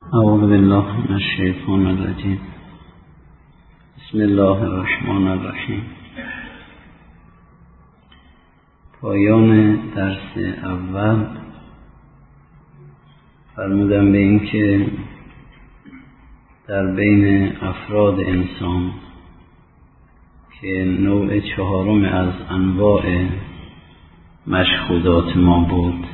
اعوذ بالله من الشیطان الرجیم. بسم الله الرحمن الرحیم. پایان درس اول فرمودم به این که در بین افراد انسان که نوع چهارم از انواع مشهودات ما بود،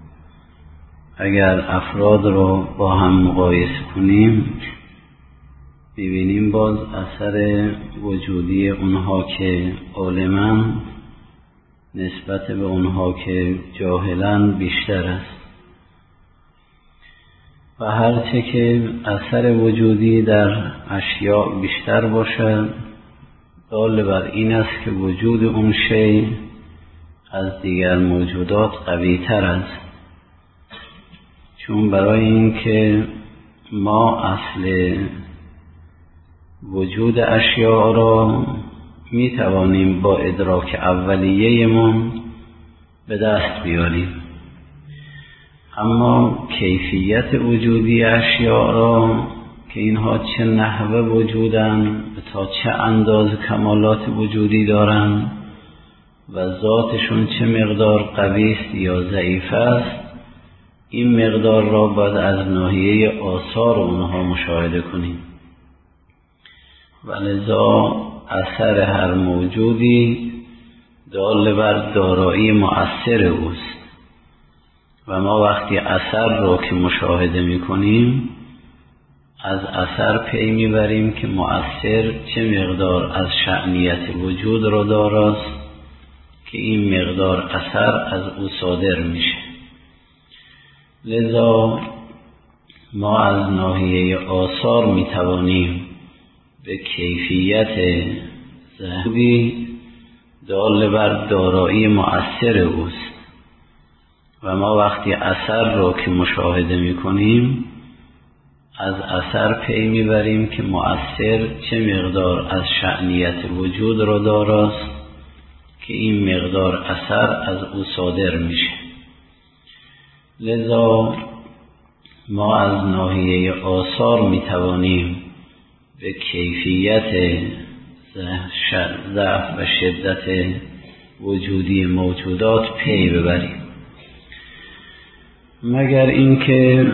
اگر افراد را با هم مقایسه کنیم می‌بینیم باز اثر وجودی اونها که عالمن نسبت به اونها که جاهلن بیشتر است و هرچه که اثر وجودی در اشیاء بیشتر باشد دال بر این است که وجود اون شیء از دیگر موجودات قوی تر است، چون برای این که ما اصل وجود اشیاء را می توانیم با ادراک اولیه‌مون به دست بیاریم، اما کیفیت وجودی اشیاء را که اینها چه نحوه وجودن تا چه اندازه کمالات وجودی دارن و ذاتشون چه مقدار قوی است یا ضعیف است، این مقدار را باید از ناحیه آثار اونها مشاهده کنیم و لذا اثر هر موجودی دال بر دارایی مؤثر اوست و ما وقتی اثر را که مشاهده میکنیم از اثر پی میبریم که مؤثر چه مقدار از شأنیت وجود را داراست که این مقدار اثر از او صادر میشه. لذا ما از ناحیه آثار میتوانیم به کیفیت ذهبی دال بر دارایی مؤثر اوست و ما وقتی اثر را که مشاهده میکنیم از اثر پی میبریم که مؤثر چه مقدار از شأنیت وجود را داراست که این مقدار اثر از او صادر میشه. لذا ما از ناحیه آثار میتوانیم به کیفیت ضعف و شدت وجودی موجودات پی ببریم، مگر اینکه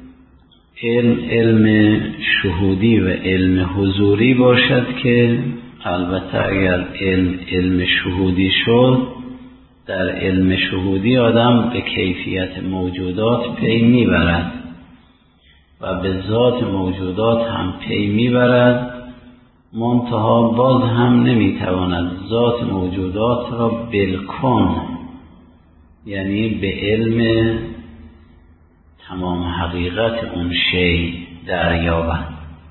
علم شهودی و علم حضوری باشد که البته اگر علم شهودی شد، در علم شهودی آدم به کیفیت موجودات پی میبرد و به ذات موجودات هم پی میبرد، منتها باز هم نمیتواند ذات موجودات را بالکن، یعنی به علم تمام حقیقت اون شیء دریابد.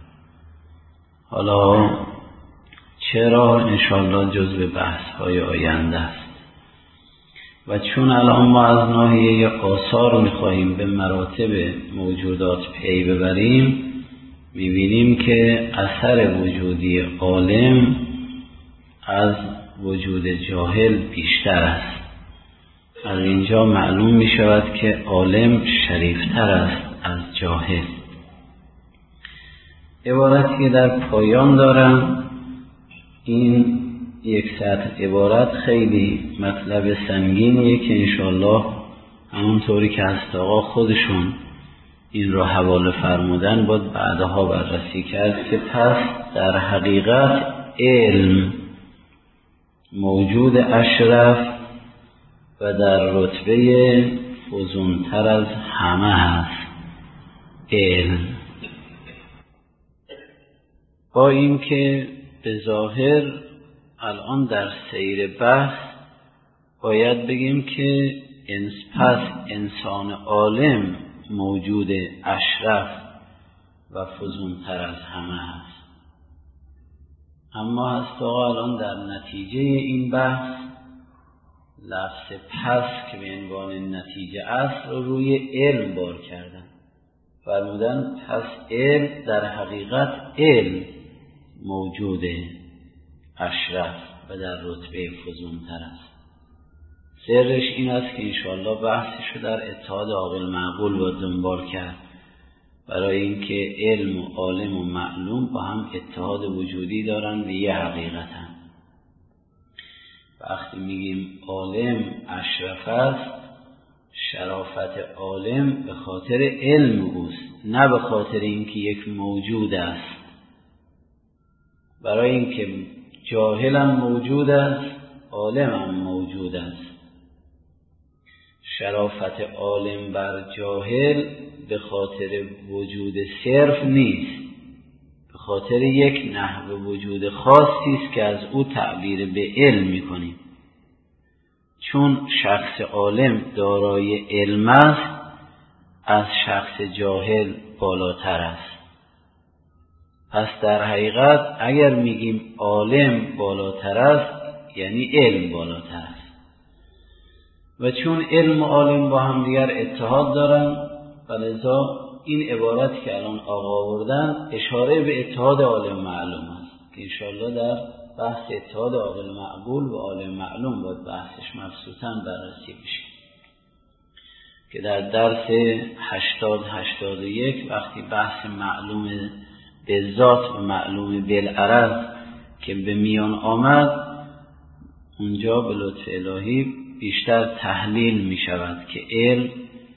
حالا چرا انشاءالله جزو بحث‌های آینده است و چون الان ما از ناحیه آثار میخواهیم به مراتب موجودات پی ببریم، میبینیم که اثر وجودی عالم از وجود جاهل بیشتر است. از اینجا معلوم میشود که عالم شریفتر است از جاهل. عبارتی که در پایان دارم، این یک سطر عبارت خیلی مطلب سنگینیه که انشاءالله همونطوری که هست آقا خودشون این را حواله فرمودن باید بعدها بررسی کرد که پس در حقیقت علم موجود اشرف و در رتبه فزونتر از همه هست. علم با این که به ظاهر الان در سیر بحث باید بگیم که پس انسان عالم موجود اشرف و فزونتر از همه هست، اما هست آقا الان در نتیجه این بحث لفظ پس که به عنوان نتیجه است رو روی علم بار کردن، فرمودن پس علم در حقیقت علم موجود اشرف و در رتبه فزونتر است. سرش این است که انشاءالله بحثشو در اتحاد عاقل معقول و دنبال کرد برای اینکه علم و عالم و معلوم با هم اتحاد وجودی دارن و یه حقیقتن. وقتی میگیم عالم اشرف است، شرافت عالم به خاطر علم اوست، نه به خاطر اینکه یک موجود است. برای اینکه جاهل هم موجود است، عالم هم موجود است. شرافت عالم بر جاهل به خاطر وجود صرف نیست، به خاطر یک نحو وجود خاصی است که از او تعبیر به علم می‌کنیم. چون شخص عالم دارای علم است، از شخص جاهل بالاتر است. پس در حقیقت اگر میگیم عالم بالاتر است، یعنی علم بالاتر است. و چون علم و عالم با هم دیگر اتحاد دارن، لذا این عبارت که الان آقا آوردن اشاره به اتحاد عالم معلوم است که انشاءالله در بحث اتحاد عاقل معقول و عالم معلوم باید بحثش مبسوطاً بررسی بشه، که در درس 80-81 وقتی بحث معلوم به ذات و معلوم بالعرض که به میان آمد، اونجا به لطف الهی بیشتر تحلیل می شود که علم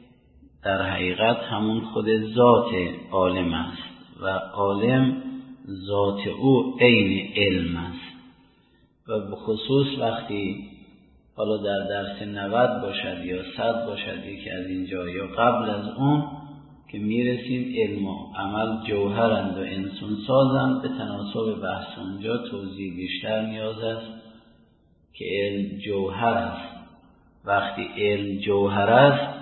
در حقیقت همون خود ذات عالم است و عالم ذات او عین علم است. و به خصوص وقتی حالا در درس 90 باشد یا 100 باشد، یکی از اینجا یا قبل از اون که میرسیم علم و عمل جوهرند و انسان سازند، به تناسب بحث اونجا توضیح بیشتر نیاز است که علم جوهر است. وقتی علم جوهر است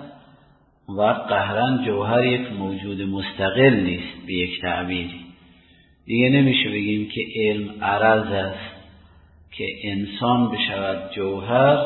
و قهرن جوهر یک موجود مستقل نیست، به یک تعبیری دیگه نمیشه بگیم که علم عرض است که انسان بشود جوهر،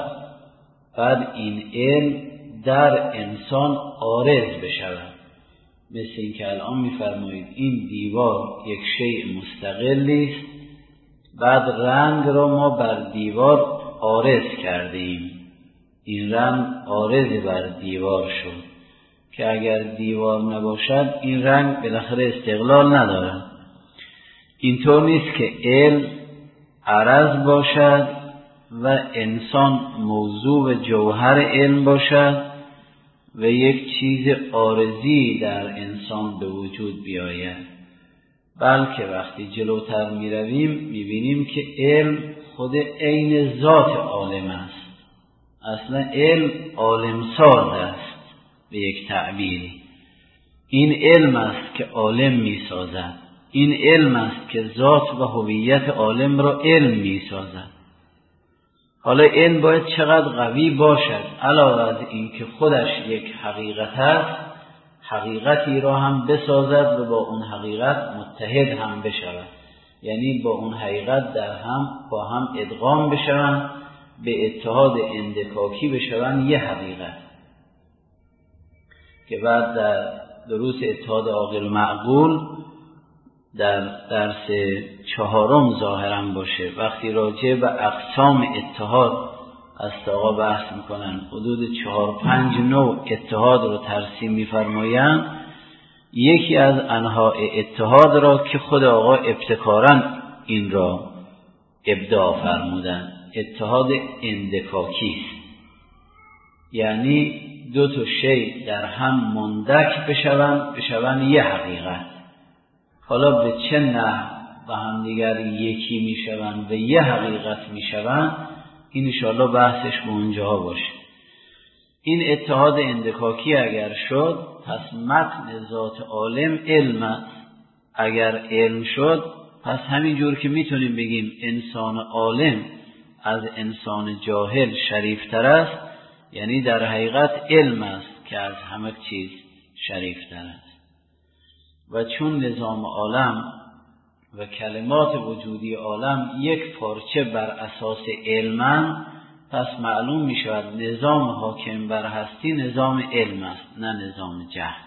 بعد این علم در انسان عارض بشود. مثل این که الان میفرمایید این دیوار یک شیء مستقلی است، بعد رنگ را ما بر دیوار عارض کرده ایم، این رنگ عارض بر دیوار شد که اگر دیوار نباشد این رنگ بالاخره استقلال ندارد. اینطور نیست که علم عرض باشد و انسان موضوع و جوهر علم باشد و یک چیز عارضی در انسان به وجود بیاید، بلکه وقتی جلوتر می رویم می بینیم که علم خود عین ذات عالم است. اصلا علم عالم ساز است به یک تعبیری. این علم است که عالم می سازد، این علم است که ذات و هویت عالم را علم می سازد. حالا علم باید چقدر قوی باشد، علاوه از این که خودش یک حقیقت است، حقیقتی را هم بسازد و با اون حقیقت متحد هم بشود، یعنی با اون حقیقت با هم ادغام بشوند، به اتحاد اندکاکی بشوند یه حقیقت، که بعد در دروس اتحاد عاقل معقول در درس 4 ظاهرا باشه، وقتی راجع به اقسام اتحاد از آقا بحث میکنن، حدود 4-5 نوع اتحاد رو ترسیم میفرمایند. یکی از انواع اتحاد را که خود آقا ابتکاراً این را ابداع فرمودن، اتحاد اندکاکی است، یعنی دو تا شی در هم مندک بشوند یه حقیقت. حالا به چه نحو با هم دیگر یکی میشوند و یه حقیقت میشوند، این انشاءالله بحثش به اونجا باشه. این اتحاد اندکاکی اگر شد، پس متن ذات عالم علم است. اگر علم شد، پس همینجور که میتونیم بگیم انسان عالم از انسان جاهل شریفتر است، یعنی در حقیقت علم است که از همه چیز شریفتر است. و چون نظام عالم و کلمات وجودی عالم یک پارچه بر اساس علمند، پس معلوم می شود نظام حاکم بر هستی نظام علم است، نه نظام جهل.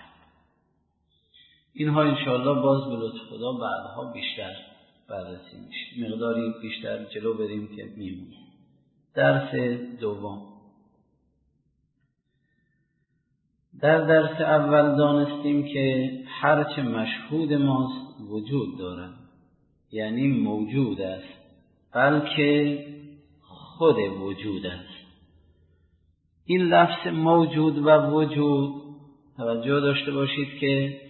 اینها انشاءالله باز به لطف خدا بعدها بیشتر بررسی میشه، مقداری بیشتر جلو بریم که میمونه. درس دوم. در درس اول دانستیم که هرچه مشهود ماست وجود دارد، یعنی موجود است، بلکه خود وجود است. این لفظ موجود و وجود توجه داشته باشید که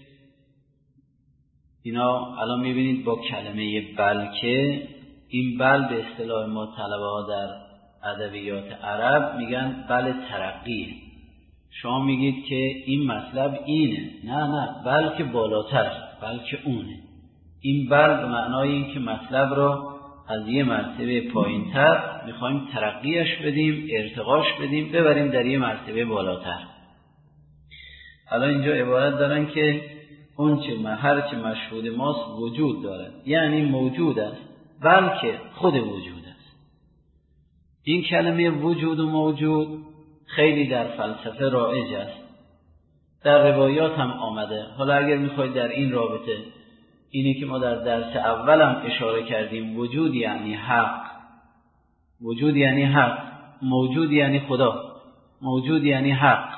اینا الان میبینید با کلمه بلکه، این بل به اصطلاح ما طلبه ها در ادبیات عرب میگن بل ترقیه. شما میگید که این مطلب اینه، نه بلکه بالاتر، بلکه اونه. این بل به معنای این که مطلب را از یه مرتبه پایین تر میخوایم ترقیش بدیم، ارتقاش بدیم، ببریم در یه مرتبه بالاتر. الان اینجا عبارت دارن که هرچه مشهود ماست وجود دارد، یعنی موجود است، بلکه خود وجود است. این کلمه وجود و موجود خیلی در فلسفه رایج است، در روایات هم آمده. حالا اگر میخواید در این رابطه، اینی که ما در درس اولم اشاره کردیم، وجود یعنی حق، وجود یعنی حق، موجود یعنی خدا، موجود یعنی حق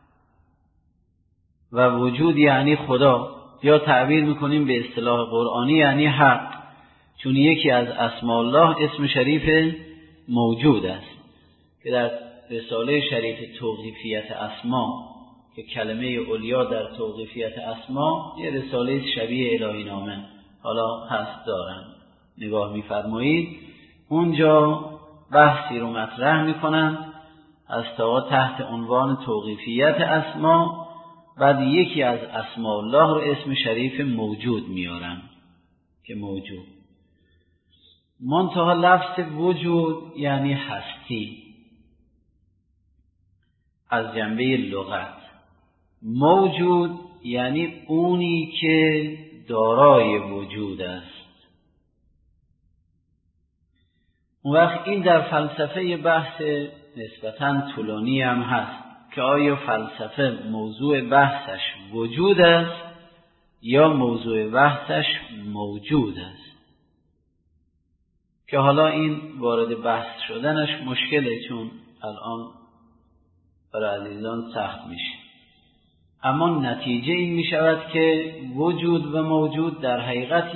و وجود یعنی خدا، یا تعبیر میکنیم به اصطلاح قرآنی یعنی حق، چون یکی از اسماء الله اسم شریف موجود است که در رساله شریف توقیفیت اسما که کلمه علیا در توقیفیت اسما یه رساله شبیه الهی نامه حالا هست دارن، نگاه میفرمایید اونجا بحثی رو مطرح میکنن از تا تحت عنوان توقیفیت اسما، بعد یکی از اسماء الله رو اسم شریف موجود میارن که موجود. منتها لفظ وجود یعنی هستی از جنبه لغت، موجود یعنی اونی که دارای وجود است. اون وقت این در فلسفه بحث نسبتاً طولانی هم هست که آیا فلسفه موضوع بحثش وجود است یا موضوع بحثش موجود است، که حالا این وارد بحث شدنش مشکله، چون الان برای عزیزان سخت میشه. اما نتیجه این میشود که وجود و موجود در حقیقت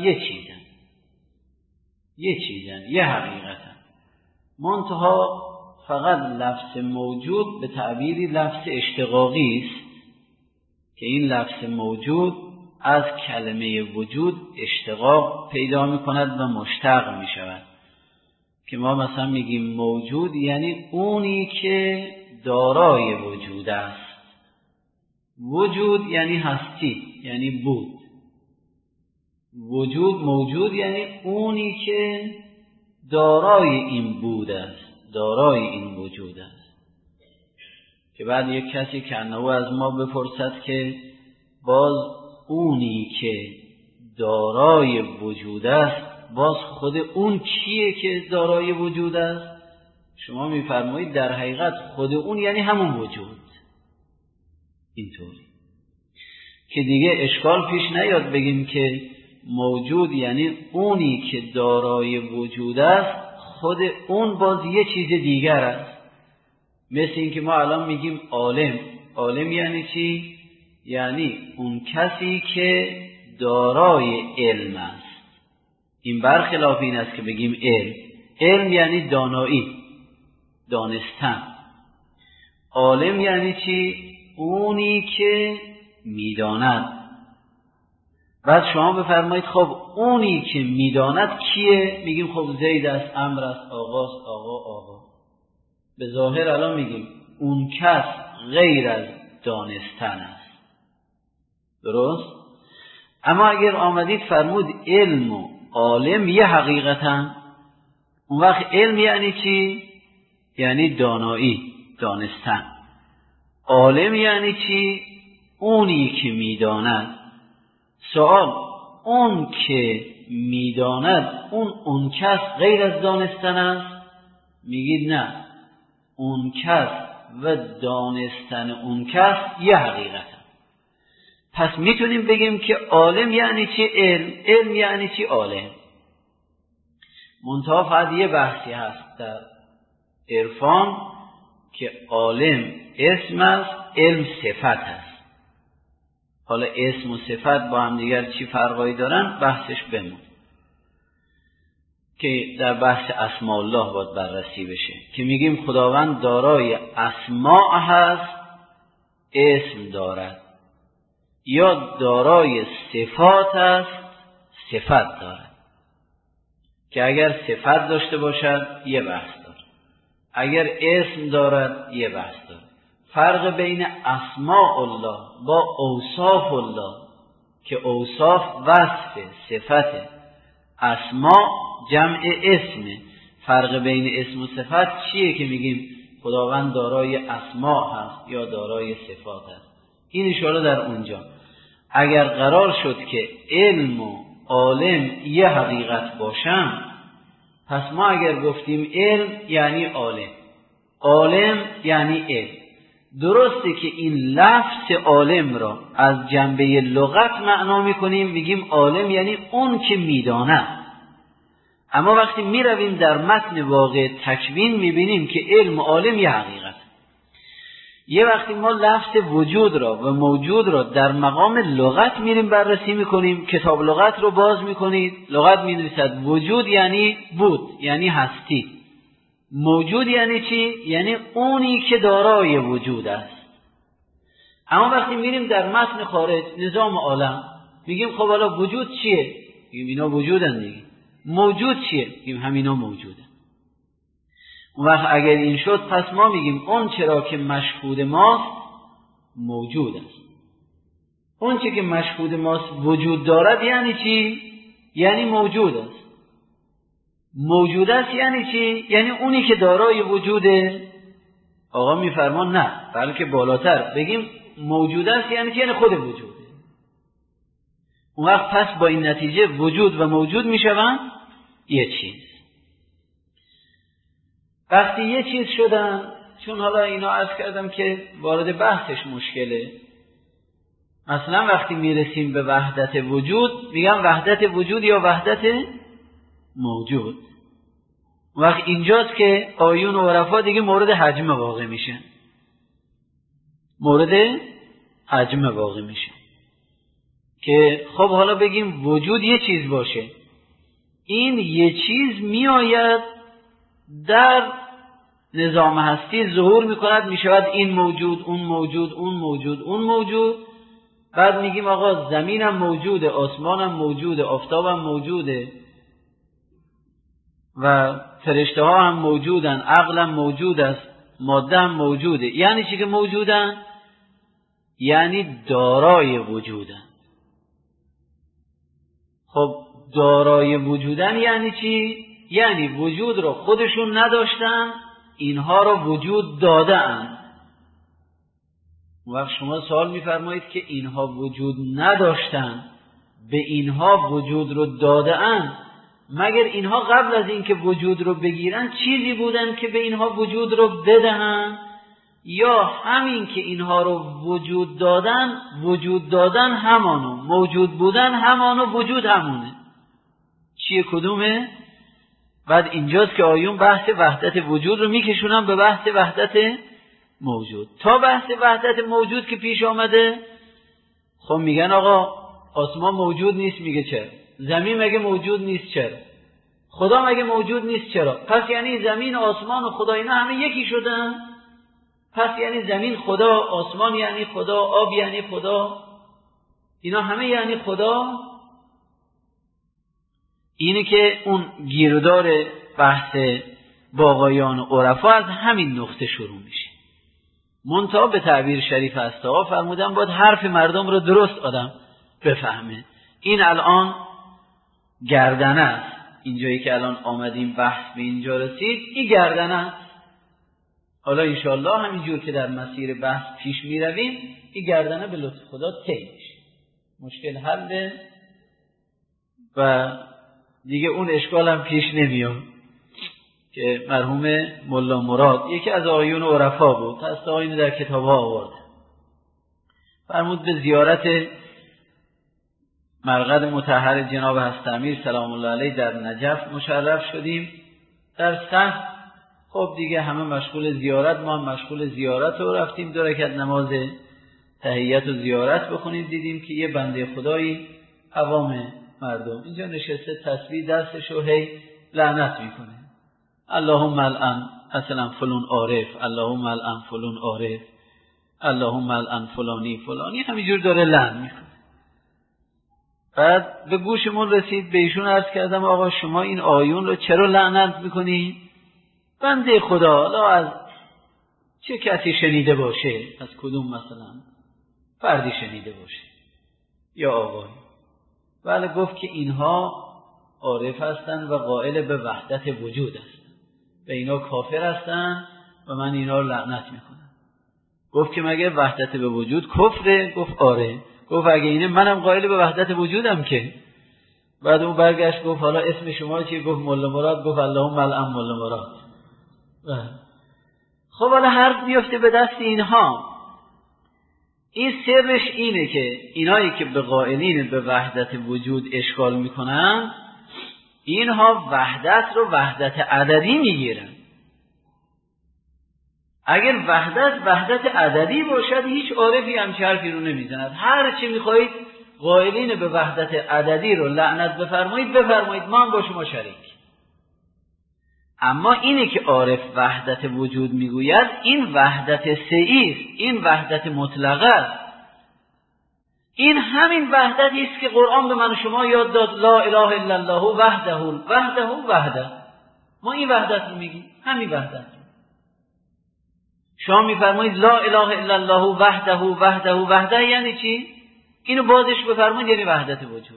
یه چیزن، یه حقیقتن. منتها فقط لفظ موجود به تعبیری لفظ اشتقاقی است که این لفظ موجود از کلمه وجود اشتقاق پیدا میکند و مشتق میشود، که ما مثلا میگیم موجود یعنی اونی که دارای وجود است. وجود یعنی هستی، یعنی بود. وجود موجود یعنی اونی که دارای این بود است، دارای این وجود است. که بعد یک کسی که انه از ما بپرسد که باز اونی که دارای وجود است، باز خود اون کیه که دارای وجود است؟ شما میفرمایید در حقیقت خود اون یعنی همون وجود. اینطوری که دیگه اشکال پیش نیاد بگیم که موجود یعنی اونی که دارای وجود است، خود اون باز یه چیز دیگر است. مثل این که ما الان میگیم عالم. عالم یعنی چی؟ یعنی اون کسی که دارای علم است. این برخلاف این است که بگیم علم. علم یعنی دانایی، دانستن. عالم یعنی چی؟ اونی که میداند. بعد شما بفرمایید خب اونی که میداند کیه؟ میگیم خب زید است، عمرو است، آقاست، آقا. به ظاهر الان میگیم اون کس غیر از دانستن است. درست؟ اما اگر آمدید فرمود علم و عالم یه حقیقتن، اون وقت علم یعنی چی؟ یعنی دانایی، دانستن. عالم یعنی چی؟ اونی که میداند. سوال، اون که میداند اون کس غیر از دانستن است؟ میگید نه، اون کس و دانستن اون کس یه حقیقت. پس میتونیم بگیم که عالم یعنی چی؟ علم یعنی چی؟ عالم. منتها فقط یه بحثی هست در عرفان که عالم اسم است، علم صفت هست. حالا اسم و صفت با هم دیگر چی فرقایی دارن بحثش بمون، که در بحث اسماء الله باید بررسی بشه، که میگیم خداوند دارای اسماء هست، اسم دارد، یا دارای صفات است، صفت دارد. که اگر صفت داشته باشد یه بحث دارد، اگر اسم دارد یه بحث دارد. فرق بین اسماء الله با اوصاف الله، که اوصاف وصف صفت، اسماء جمع اسمه. فرق بین اسم و صفت چیه که میگیم خداوند دارای اسماء هست یا دارای صفات هست؟ این اشاره در اونجا. اگر قرار شد که علم و عالم یه حقیقت باشن، پس ما اگر گفتیم علم یعنی عالم، عالم یعنی علم. درسته که این لفظ عالم را از جنبه لغت معنا میکنیم، میگیم عالم یعنی اون که میداند. اما وقتی میرویم در متن واقع تکوین میبینیم که علم و عالم یه حقیقت. یه وقتی ما لفظ وجود را و موجود را در مقام لغت میریم بررسی میکنیم، کتاب لغت رو باز میکنید، لغت مینویسد وجود یعنی بود، یعنی هستی. موجود یعنی چی؟ یعنی اونی که دارای وجود است. اما وقتی میریم در متن خارج، نظام عالم، میگیم خب حالا وجود چیه؟ میگیم اینا وجودن دیگه. موجود چیه؟ میگیم همینا موجودن. اون وقت اگر این شد، پس ما میگیم اون چرا که مشهود ماست موجود است. اون چی که مشهود ماست وجود دارد یعنی چی؟ یعنی موجود است. موجود است یعنی چی؟ یعنی اونی که دارای وجوده. آقا میفرمان نه، بلکه بالاتر بگیم موجود است یعنی چی؟ یعنی خود وجوده. اون وقت پس با این نتیجه وجود و موجود میشوند یه چیز. وقتی یه چیز شدن، چون حالا اینا عرض کردم که وارد بحثش مشکله، مثلا وقتی میرسیم به وحدت وجود، میگم وحدت وجود یا وحدت موجود. وقت اینجاست که آیون و عرفا دیگه مورد حجم واقع میشن، مورد حجم واقع میشن. که خب حالا بگیم وجود یه چیز باشه، این یه چیز میآید در نظام هستی ظهور میکند، میشود این موجود، اون موجود، اون موجود، اون موجود. بعد میگیم آقا زمینم موجوده، آسمانم موجوده، آفتابم موجوده و فرشته ها هم موجودن، عقلم موجود است، ماده هم موجوده. یعنی چی که موجودن؟ یعنی دارای وجودن. خب دارای وجودن یعنی چی؟ یعنی وجود رو خودشون نداشتن، اینها رو وجود دادن. وقت شما سوال میفرمایید که اینها وجود نداشتن، به اینها وجود رو دادن، مگر اینها قبل از اینکه وجود رو بگیرن چیزی بودن که به اینها وجود رو بدهن؟ یا همین که اینها رو وجود دادن، وجود دادن همانو، موجود بودن همانو، وجود همونه؟ چیه کدومه؟ بعد اینجاست که آیون بحث وحدت وجود رو میکشونن به بحث وحدت موجود. تا بحث وحدت موجود که پیش آمده، خب میگن آقا آسمان موجود نیست، میگه چرا؟ زمین مگه موجود نیست، چرا؟ خدا مگه موجود نیست، چرا؟ پس یعنی زمین و آسمان و خدا اینا همه یکی شدن؟ پس یعنی زمین خدا، آسمان یعنی خدا، آب یعنی خدا، اینا همه یعنی خدا؟ اینه که اون گیردار بحث باقایان و عرفا از همین نقطه شروع میشه. منتها به تعبیر شریف هستا فرمودن باید حرف مردم رو درست آدم بفهمه. این الان گردنه است، اینجایی که الان آمدیم بحث به اینجا رسید، این گردنه است. حالا انشاءالله همینجور که در مسیر بحث پیش می رویم، این گردنه به لطف خدا طی میشه، مشکل حل و دیگه اون اشکال هم پیش نمیاد. که مرحوم ملا مراد یکی از آقایون عرفا بود، هست آقایون در کتاب ها آورده، فرمود به زیارت مرقد مطهر جناب حضرت امیر سلام الله علیه در نجف مشرف شدیم. در صحن خب دیگه همه مشغول زیارت، ما هم مشغول زیارت و رفتیم 2 رکعت نماز تحیت و زیارت بخونید. دیدیم که یه بنده خدایی عوام مردم اینجا نشسته تسبیح دستشو هی لعنت میکنه. اللهم الان مثلا فلان عارف، اللهم الان فلان عارف، اللهم الان فلانی همینجور داره لعن میکنه. بعد به گوشمون رسید، به ایشون عرض کردم آقا شما این آیون رو چرا لعنت میکنی؟ بنده خدا لا از چه کسی شنیده باشه، از کدوم مثلا فردی شنیده باشه یا آقای. ولی گفت که اینها عارف هستن و قائل به وحدت وجود هستن و اینا کافر هستن و من اینا رو لعنت میکنم. گفت که مگه وحدت به وجود کفره؟ گفت آره. گفت اگه اینه منم قائل به وحدت وجودم که. بعد اون برگشت گفت حالا اسم شما چیه؟ گفت مولا مراد. گفت اللهم الان مولا مراد. خب حالا حرف میفته به دست اینها. این سرش اینه که اینایی که به قائلین به وحدت وجود اشکال میکنن، اینها وحدت رو وحدت عددی میگیرن. اگر وحدت عددی باشد هیچ عارفی همچه حرفی رو نمیزند. هر چی میخواهید قائلین به وحدت عددی رو لعنت بفرمایید، ما هم با شما شریک. اما اینه که عارف وحدت وجود میگوید این وحدت سعی است، این وحدت مطلقه است. این همین وحدتی است که قرآن به من و شما یاد داد، لا اله الا الله وحده. ما این وحدت رو میگیم، همین وحدت. شما میفرمایید لا اله الا الله وحده یعنی چی؟ اینو بازش بفرمایید یعنی وحدت وجود.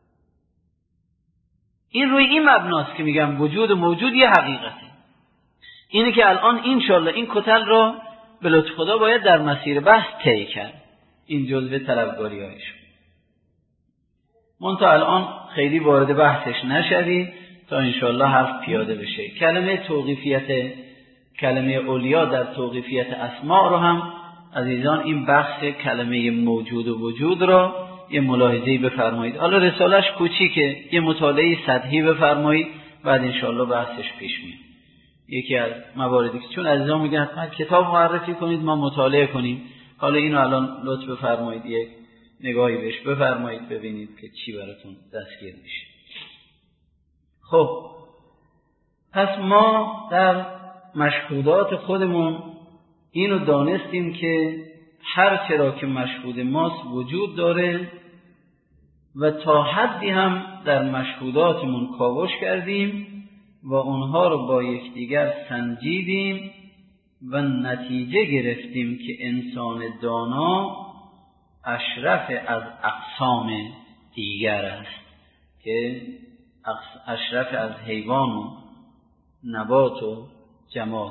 این روی این مبناست که میگم وجود و موجود یه حقیقته. اینه که الان انشالله این کتل را به لطف خدا باید در مسیر بحث طی کرد. این جزء طلبگاری‌هایش. منتها الان خیلی وارد بحثش نشویم تا انشالله حرف پیاده بشه. کلمه توقیفیت، کلمه اولیا در توقیفیت اسماء رو هم عزیزان این بحث کلمه موجود و وجود را یه ملاحظه‌ای بفرمایید. حالا رسالش کوچیکه، یه مطالعه سطحی بفرمایید، بعد انشالله بحثش پیش میاد. یکی از مواردی که چون عزیزان میگن حتما کتاب معرفی کنید ما مطالعه کنیم، حالا اینو الان لطف بفرمایید یک نگاهی بهش بفرمایید ببینید که چی براتون دستگیر میشه. خب پس ما در مشهودات خودمون اینو دانستیم که هر چرا که مشهود ماست وجود داره و تا حدی هم در مشهوداتمون کاوش کردیم و اونها رو با یکدیگر سنجیدیم و نتیجه گرفتیم که انسان دانا اشرف از اقسام دیگر است، که اشرف از حیوان و نبات و جماد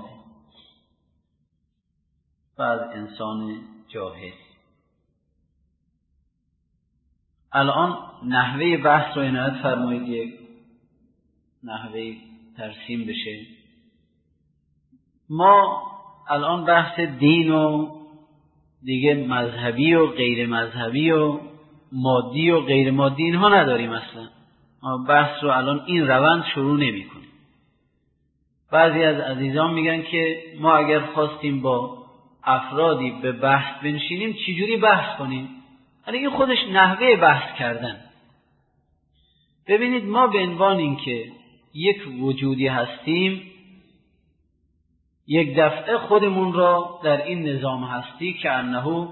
و از انسان جاهل. الان نحوه بحث رو عنایت فرمایید، یک نحوه ترسیم بشه. ما الان بحث دین و دیگه مذهبی و غیر مذهبی و مادی و غیر مادی اینها نداریم اصلا. ما بحث رو الان این روند شروع نمی کنیم. بعضی از عزیزان میگن که ما اگر خواستیم با افرادی به بحث بنشینیم چجوری بحث کنیم؟ یعنی این خودش نحوه بحث کردن. ببینید ما به عنوان این که یک وجودی هستیم یک دفعه خودمون را در این نظام هستی که انه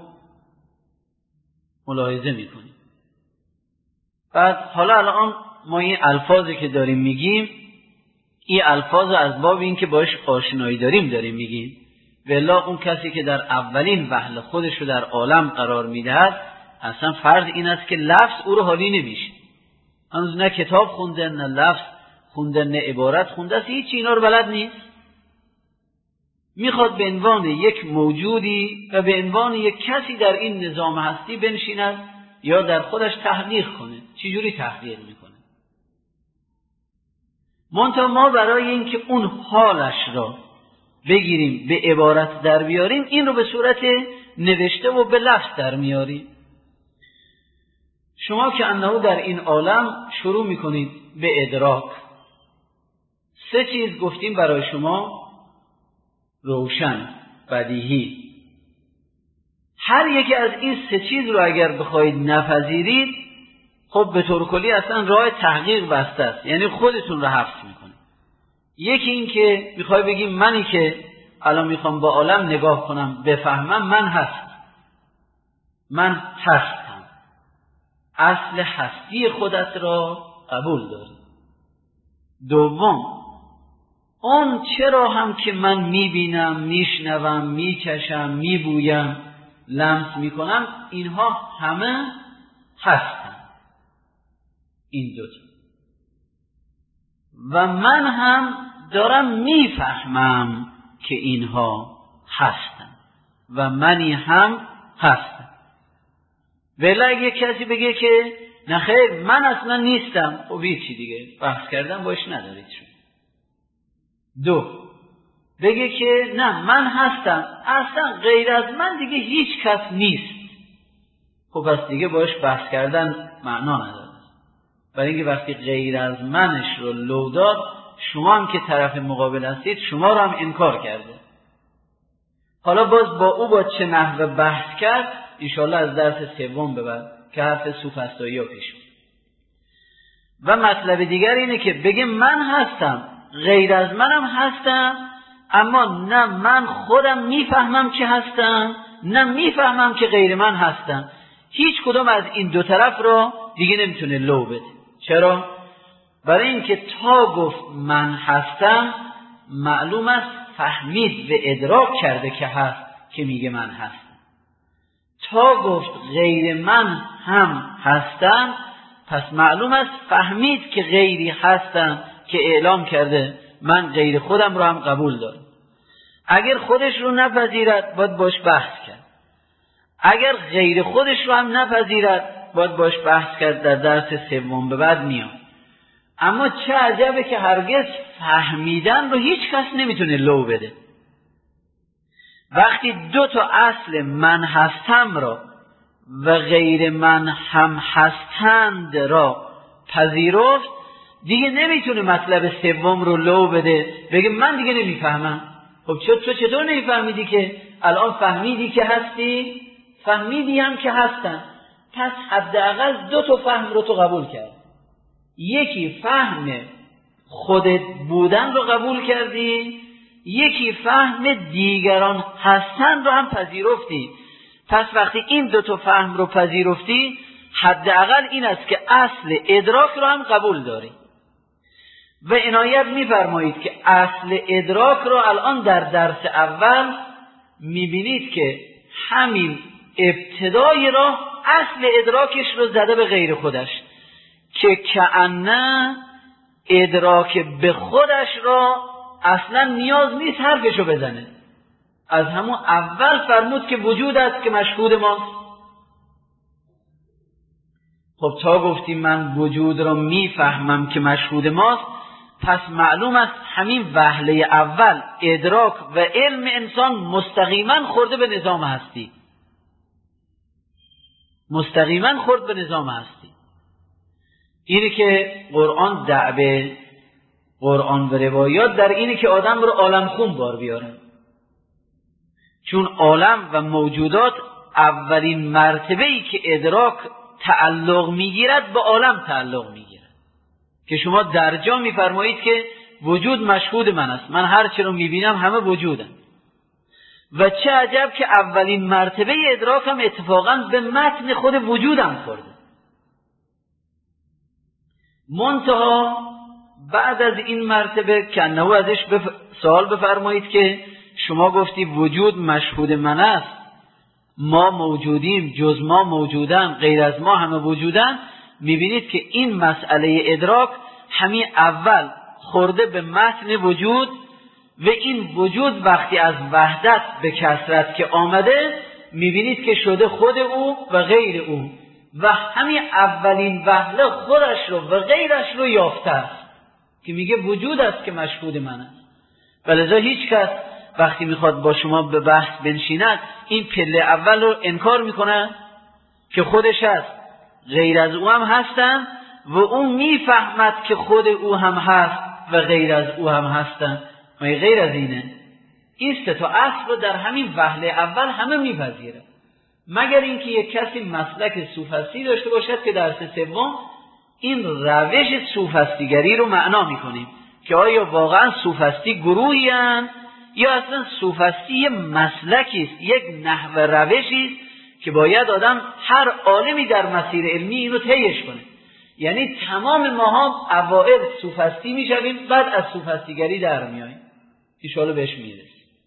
ملاحظه میکنیم. بعد حالا الان ما این الفاظی که داریم میگیم این الفاظ از باب این که باش آشنایی داریم میگیم. والله اون کسی که در اولین وهله خودش رو در عالم قرار میدهد اصلا فرض این است که لفظ او رو حالی نمیشه. هنوز نه کتاب خونده، نه لفظ خونده، نه عبارت خونده است، هیچ اینا رو بلد نیست. میخواد به عنوان یک موجودی و به عنوان یک کسی در این نظام هستی بنشیند یا در خودش تحقیق کنه. چجوری تحقیق میکنه؟ منتها ما برای اینکه اون حالش را بگیریم به عبارت در بیاریم این رو به صورت نوشته و به لفظ در میاریم. شما که انه در این عالم شروع میکنید به ادراک. 3 چیز گفتیم برای شما روشن، بدیهی. هر یکی از این سه چیز رو اگر بخواید نپذیرید، خب به طور کلی اصلا راه تحقیق بسته است، یعنی خودتون رو حبس میکنه. یکی این که میخوای بگی منی که الان میخوام با عالم نگاه کنم بفهمم من هستم. اصل هستی خودت را قبول داری. دوم، اون چرا هم که من میبینم، میشنوم، میکشم، میبویم، لمس میکنم، اینها همه هستن. این دوتا. و من هم دارم میفهمم که اینها هستن و منی هم هستم. ولی اگه کسی بگه که نه خیر من اصلا نیستم، خب هیچی دیگه بحث کردن باش ندارید شما. دو، بگه که نه من هستم، اصلا غیر از من دیگه هیچ کس نیست، خب پس دیگه باش بحث کردن معنا نداره. برای اینکه وقتی غیر از منش رو لو داد، شما هم که طرف مقابل هستید شما رو هم انکار کرده. حالا باز با او با چه نحوه بحث کرد انشاءالله از درس سوم به بعد که حرف سوفسطایی ها پیش بود. و مطلب دیگر اینه که بگه من هستم، غیر از منم هستم، اما نه من خودم میفهمم که هستم، نه میفهمم که غیر من هستم. هیچ کدوم از این دو طرف رو دیگه نمیتونه لو بده. چرا؟ برای اینکه تا گفت من هستم، معلوم است فهمید و ادراک کرده که هست که میگه من هستم. تا گفت غیر من هم هستم، پس معلوم است فهمید که غیری هستم که اعلام کرده من غیر خودم رو هم قبول دارم. اگر خودش رو نپذیرد باید باش بحث کرد. اگر غیر خودش رو هم نپذیرد باید باش بحث کرد. در درس سوم به بعد میام. اما چه عجبه که هرگز فهمیدن رو هیچ کس نمیتونه لو بده. وقتی دو تا اصل من هستم را و غیر من هم هستند را پذیرفت، دیگه نمیتونه مطلب سوم رو لو بده، بگه من دیگه نمیفهمم. خب تو چطور نمیفهمیدی که الان فهمیدی که هستی؟ فهمیدی هم که هستن. پس حداقل دو تا فهم رو تو قبول کرد. یکی فهم خودت بودن رو قبول کردی، یکی فهم دیگران هستن رو هم پذیرفتی. پس وقتی این دو تا فهم رو پذیرفتی، حداقل این است که اصل ادراک رو هم قبول داری. و عنایت می‌فرمایید که اصل ادراک رو الان در درس اول می‌بینید که همین ابتدای راه اصل ادراکش رو زده به غیر خودش، که کأنه ادراک به خودش را اصلا نیاز نیست حرفشو بزنه. از همون اول فرمود که وجود است که مشهود ماست. خب تا گفتیم من وجود را میفهمم که مشهود ماست، پس معلوم است همین وهله اول ادراک و علم انسان مستقیما خورده به نظام هستی. مستقیما خورد به نظام هستی. اینه که قرآن دعوه قرآن و روایات در اینه که آدم رو عالم خون بار بیارن. چون عالم و موجودات اولین مرتبه‌ای که ادراک تعلق میگیرد به عالم تعلق میگیرد، که شما در جا میفرمایید که وجود مشهود من است، من هر چی رو میبینم همه وجودم. و چه عجب که اولین مرتبه ادراک هم اتفاقا به متن خود وجودم خورده. منتها بعد از این مرتبه کنه ازش سوال بفرمایید که شما گفتی وجود مشهود من است، ما موجودیم، جز ما موجودن، غیر از ما همه وجودن. میبینید که این مسئله ادراک همین اول خورده به متن وجود، و این وجود وقتی از وحدت به کثرت که آمده میبینید که شده خود او و غیر او، و همین اولین وهله خودش رو و غیرش رو یافته است که میگه وجود است که مشهود من است. ولذا هیچ کس وقتی میخواد با شما به بحث بنشیند این پله اول رو انکار میکنه که خودش است، غیر از او هم هستن و اون میفهمد که خود او هم هست و غیر از او هم هستن. ما غیر از اینه. این سه تا اصل رو در همین وهله اول همه میپذیره، مگر اینکه یک کسی مسلک سوفستی داشته باشد که درس سوم این روش سوفستیگری رو معنا میکنیم که آیا واقعا سوفستی گروهی هستند یا اصلا سوفستی مسلکی است، یک نحو روشی است که باید آدم هر عالمی در مسیر علمی اینو طیش کنه. یعنی تمام ماها اوائل سوفستی میشویم، بعد از سوفستیگری در میاییم، ان شاءالله بهش میرسیم.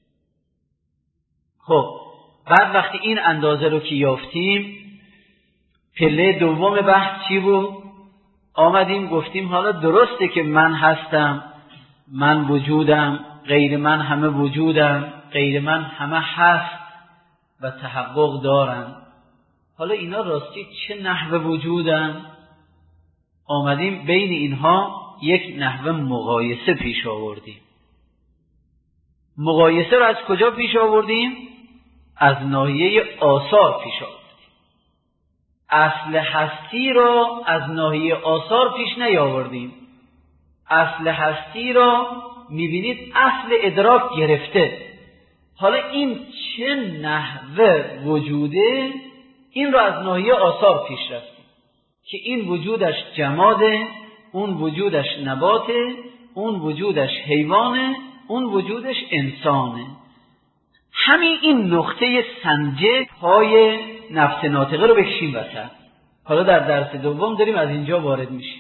خب بعد وقتی این اندازه رو که یافتیم، پله دوم بحث چی بود؟ آمدیم گفتیم حالا درسته که من هستم، من وجودم، غیر من همه وجودم، غیر من همه هست و تحقق دارن. حالا اینا راستی چه نحو وجودن؟ آمدیم بین اینها یک نحو مقایسه پیش آوردیم. مقایسه رو از کجا پیش آوردیم؟ از ناحیه آثار پیش آوردیم. اصل هستی را از ناحیه آثار پیش نیاوردیم. اصل هستی را میبینید اصل ادراک گرفته. حالا این چه نحو وجوده؟ این را از ناحیه آثار پیش رفتیم که این وجودش جماده، اون وجودش نباته، اون وجودش حیوانه، اون وجودش انسانه. همین این نقطه سنجه پای نفس ناطقه رو بکشیم وسط. حالا در درس دوم داریم از اینجا وارد میشیم،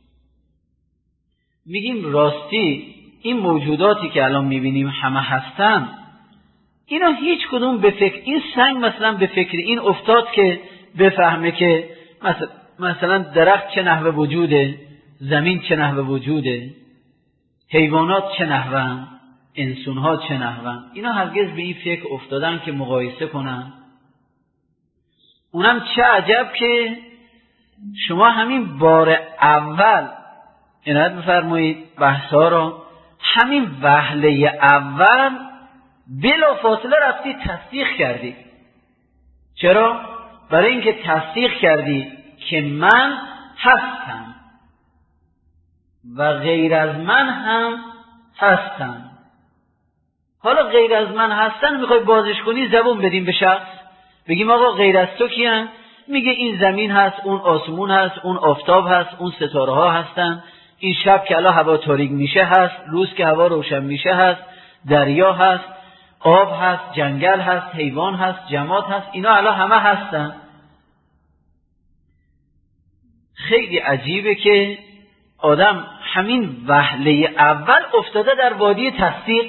میگیم راستی این موجوداتی که الان میبینیم همه هستن، اینا هیچ کدوم به فکر این سنگ مثلا به فکر این افتاد که بفهمه که مثلا درخت چه نحوه وجوده، زمین چه نحوه وجوده، حیوانات چه نحوه، انسان‌ها چه نحوه. اینا هرگز به این فکر افتادن که مقایسه کنن. اونم چه عجب که شما همین بار اول عنایت بفرمایید بحثا رو، همین وهله اول بلا فاصله رفتی تصدیق کردی. چرا؟ برای اینکه تصدیق کردی که من هستم و غیر از من هم هستم. حالا غیر از من هستن میخوای بازش کنی، زبون بدیم به شخص، بگیم آقا غیر از تو کیان؟ میگه این زمین هست، اون آسمون هست، اون آفتاب هست، اون ستاره ها هستن، این شب که الان هوا تاریک میشه هست، روز که هوا روشن میشه هست، دریا هست، آب هست، جنگل هست، حیوان هست، جماد هست، اینا الان همه هستن. خیلی عجیبه که آدم همین وهله اول افتاده در وادی تصدیق.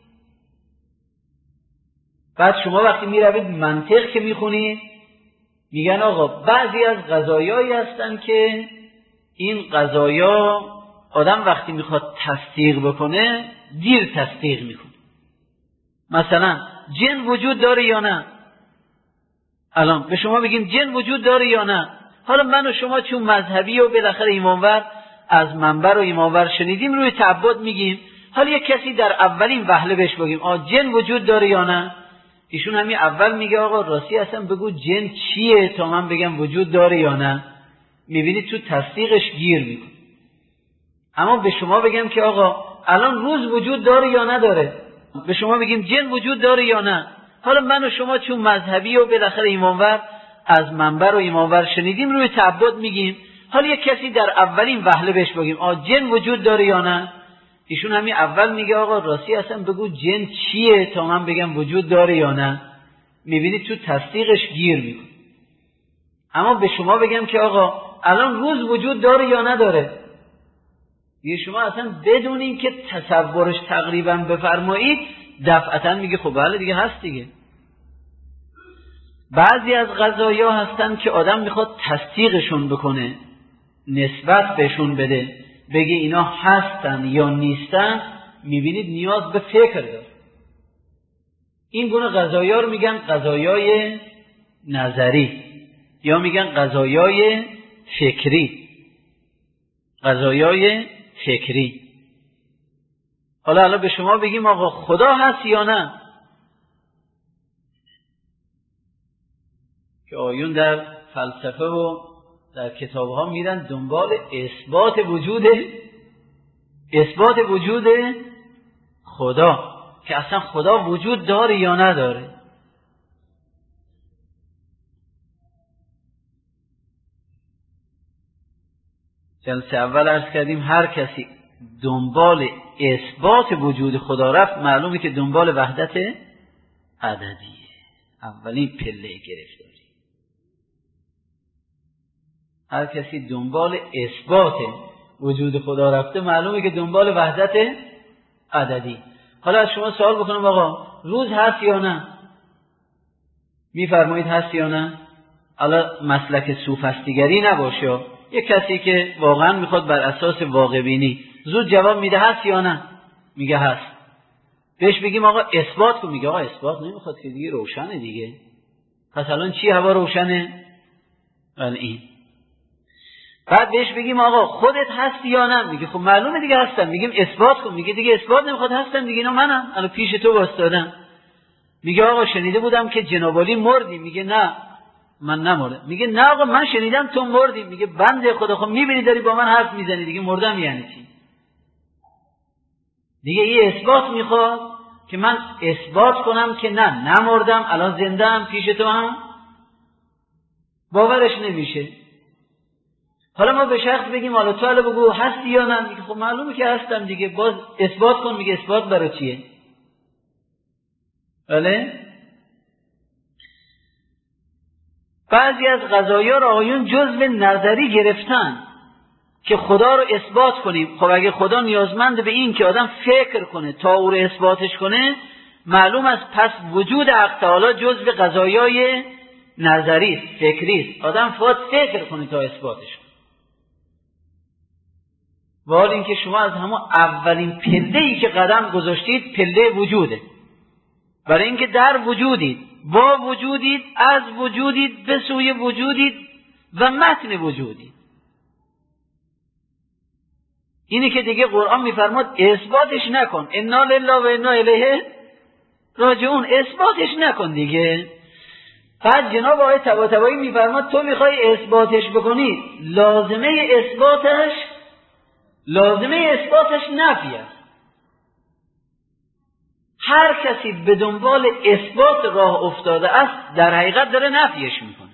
بعد شما وقتی میروید منطق که میخونید، میگن آقا بعضی از قضایایی هستن که این قضایا آدم وقتی میخواد تصدیق بکنه دیر تصدیق میکنه. مثلا جن وجود داره یا نه؟ الان به شما بگیم جن وجود داره یا نه، حالا من و شما چون مذهبی و بالاخره ایمانور از منبر و ایمانور شنیدیم روی تعبد میگیم، حالا یک کسی در اولین وهله بهش بگیم جن وجود داره یا نه، ایشون همین اول میگه آقا راستی اصلا بگو جن چیه تا من بگم وجود داره یا نه. میبینید تو تصدیقش گیر میکنه. اما به شما بگم که آقا الان روز وجود داره یا نداره، به شما بگیم جن وجود داره یا نه، حالا من و شما چون مذهبی و بالاخره ایمانور از منبر و ایمانور شنیدیم روی تعبد میگیم، حالا یک کسی در اولین وهله بهش بگیم جن وجود داره یا نه، ایشون همین اول میگه آقا راستی اصلا بگو جن چیه تا من بگم وجود داره یا نه. میبینید تو تصدیقش گیر میکنه. اما به شما بگم که آقا الان روز وجود داره یا نداره، یه شما اصلا بدون این که تصورش تقریبا بفرمایید دفعتا میگه خب بله دیگه هست دیگه. بعضی از قضایا هستن که آدم میخواد تصدیقشون بکنه، نسبت بهشون بده، بگه اینا هستن یا نیستن، میبینید نیاز به فکر داره. این گونه قضایا رو میگن قضایای نظری یا میگن قضایای فکری. قضایای فکری. حالا به شما بگیم آقا خدا هست یا نه، که آیون در فلسفه و در کتاب ها میرن دنبال اثبات وجود خدا. که اصلا خدا وجود داره یا نداره. جلسه اول عرض کردیم هر کسی دنبال اثبات وجود خدا رفت، معلومه که دنبال وحدت عددیه. اولین پله گرفتاری. هر کسی دنبال اثبات وجود خدا رفته، معلومه که دنبال وحدت عددی. حالا از شما سوال بکنم آقا روز هست یا نه؟ میفرمایید هست یا نه؟ حالا مسلک سوفسطیگری نباشه، یک کسی که واقعا میخواد بر اساس واقع بینی زود جواب میده هست یا نه؟ میگه هست. بهش بگیم آقا اثبات کن، میگه آقا اثبات نمیخواد که دیگه روشنه دیگه. پس الان چی هوا روشنه؟ این. بعد بهش بگیم آقا خودت هستی یا نه؟ میگه خب معلومه دیگه هستم. میگیم اثبات کن، میگه دیگه اثبات نمیخواد، هستم دیگه. اینا منم، الان پیش تو وایسادم. میگه آقا شنیده بودم که جناب علی مردی. میگه نه من نمردم. میگه نه آقا من شنیدم تو مردی. میگه بنده خدا خب میبینی داری با من حرف میزنی دیگه، مردم یعنی چی؟ دیگه یه اثبات میخواد که من اثبات کنم که نه نمردم، الان زنده ام پیش تو هم. باورش نمیشه. حالا ما به شخص بگیم حالا تو حالا بگو هستی یا نه؟ میگه خب معلومه که هستم دیگه. باز اثبات کن. میگه اثبات برای چیه؟ بله. بعضی از قضایا رو آقایون جزء نظری گرفتن که خدا رو اثبات کنیم. خب اگه خدا نیازمند به این که آدم فکر کنه تا او رو اثباتش کنه، معلوم است پس وجود حق تعالی جزء قضایای نظری است، فکری است. آدم باید فکر کنه تا اثباتش کنه. ولی اینکه شما از همون اولین پله‌ای که قدم گذاشتید پله وجوده. برای اینکه در وجودید، با وجودید، از وجودید، به سوی وجودید و متن وجودید. اینی که دیگه قرآن میفرماد اثباتش نکن، انا لله و انا الیه راجعون، اثباتش نکن دیگه. بعد جناب آقای طباطبایی میفرماد تو میخوای اثباتش بکنی، لازمه اثباتش نفی است. هر کسی به دنبال اثبات راه افتاده است در حقیقت داره نفیش میکنه.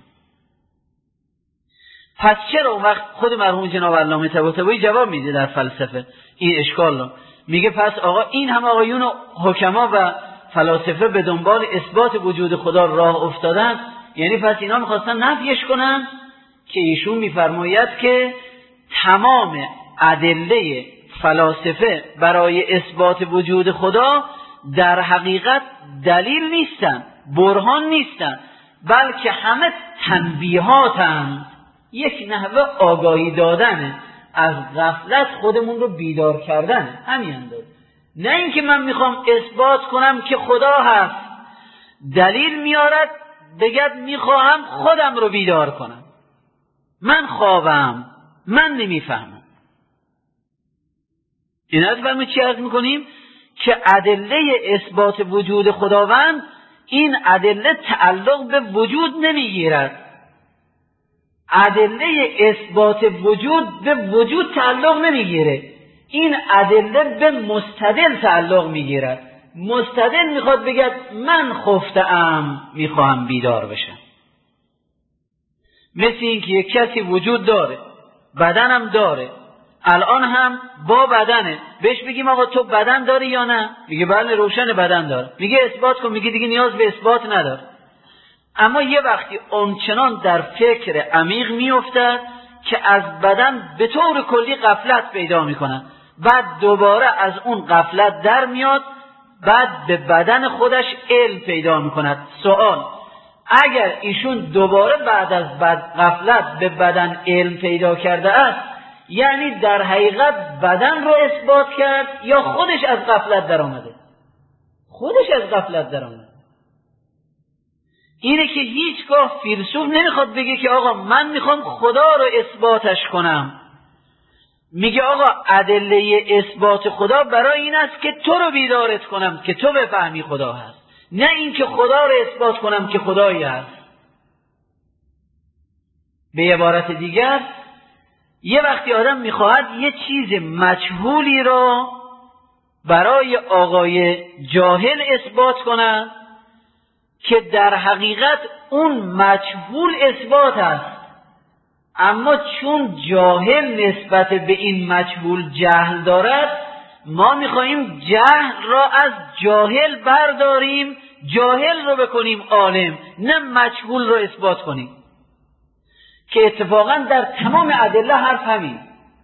پس چرا اون وقت خود مرحوم جناب علامه طباطبایی جواب میده در فلسفه این اشکال رو؟ میگه پس آقا این هم آقایون و حکما و فلاسفه به دنبال اثبات وجود خدا راه افتادن، یعنی پس اینا میخواستن نفیش کنن، که ایشون میفرماید که تمام ادله فلاسفه برای اثبات وجود خدا در حقیقت دلیل نیستن، برهان نیستن، بلکه همه تنبیهاتند، یک نحوه آگاهی دادن از غفلت خودمون رو بیدار کردن. همین اندازه. نه اینکه من میخوام اثبات کنم که خدا هست، دلیل میارد بگد میخواهم خودم رو بیدار کنم، من خوابم، من نمیفهمم. این از برمی چی عرض میکنیم؟ که ادله اثبات وجود خداوند، این ادله تعلق به وجود نمیگیرد. ادله اثبات وجود به وجود تعلق نمیگیره، این ادله به مستدل تعلق میگیرد. مستدل میخواد بگه من خفته‌ام، میخواهم بیدار بشم. مثل این که یک کسی وجود داره، بدنم داره، الان هم با بدنه، بهش بگیم آقا تو بدن داری یا نه؟ میگه بله روشن بدن داره. میگه اثبات کن، میگه دیگه نیاز به اثبات نداره. اما یه وقتی اونچنان در فکر عمیق میافتد که از بدن به طور کلی غفلت پیدا میکنه، بعد دوباره از اون غفلت در میاد، بعد به بدن خودش علم پیدا میکند. سوال: اگر ایشون دوباره بعد از غفلت به بدن علم پیدا کرده است، یعنی در حقیقت بدن رو اثبات کرد یا خودش از غفلت در آمده؟ خودش از غفلت در آمده. اینه که هیچگاه فیلسوف نمیخواد بگه که آقا من میخوام خدا رو اثباتش کنم. میگه آقا ادله اثبات خدا برای این است که تو رو بیدارت کنم که تو بفهمی خدا هست، نه این که خدا رو اثبات کنم که خدایی هست. به عبارت دیگر، یه وقتی آدم میخواهد یه چیز مجهولی را برای آقای جاهل اثبات کنند که در حقیقت اون مجهول اثبات است، اما چون جاهل نسبت به این مجهول جهل دارد، ما میخواهیم جهل را از جاهل برداریم، جاهل رو بکنیم عالم، نه مجهول رو اثبات کنیم. که اتفاقا در تمام ادله حرف همین.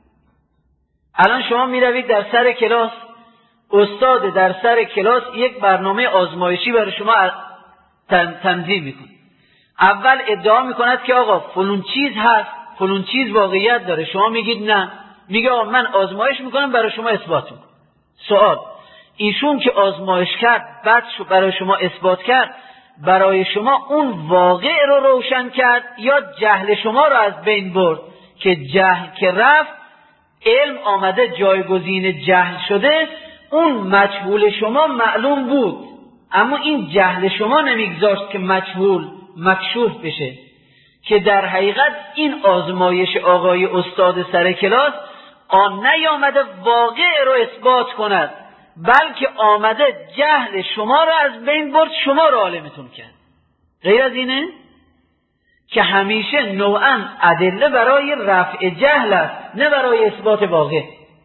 الان شما میروید در سر کلاس، استاد در سر کلاس یک برنامه آزمایشی برای شما تنظیم میکنه. اول ادعا میکند که آقا فلان چیز هست، فلان چیز واقعیت داره، شما میگید نه، میگه آقا من آزمایش میکنم برای شما اثبات میکنم. سوال: ایشون که آزمایش کرد بعد برای شما اثبات کرد، برای شما اون واقع رو روشن کرد یا جهل شما رو از بین برد؟ که جهل که رفت، علم آمده جایگزین جهل شده، اون مجهول شما معلوم بود، اما این جهل شما نمیگذاشت که مجهول مکشوف بشه. که در حقیقت این آزمایش آقای استاد سر کلاس آن نیامده واقع رو اثبات کند، بلکه آمده جهل شما رو از بین برد، شما رو عالمتون کرد. غیر از اینه که همیشه نوعاً ادله برای رفع جهل است، نه برای اثبات واقع،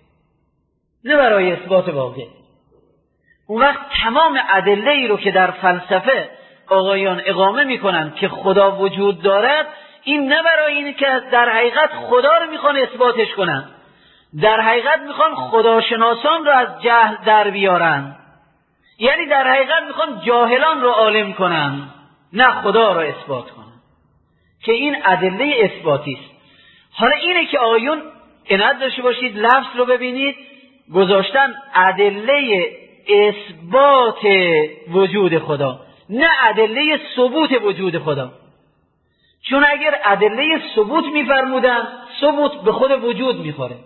نه برای اثبات واقع. اون وقت تمام ادله ای رو که در فلسفه آقایان اقامه میکنن که خدا وجود دارد، این نه برای اینه که در حقیقت خدا رو میخوان اثباتش کنن، در حقیقت میخوان خداشناسان رو از جهل در بیارن، یعنی در حقیقت میخوان جاهلان رو عالم کنن، نه خدا رو اثبات کنن. که این ادله اثباتی است. حالا اینه که آقایون عنایت داشته باشید، لفظ رو ببینید، گذاشتن ادله اثبات وجود خدا، نه ادله ثبوت وجود خدا. چون اگر ادله ثبوت میفرمودن، ثبوت به خود وجود میخوره،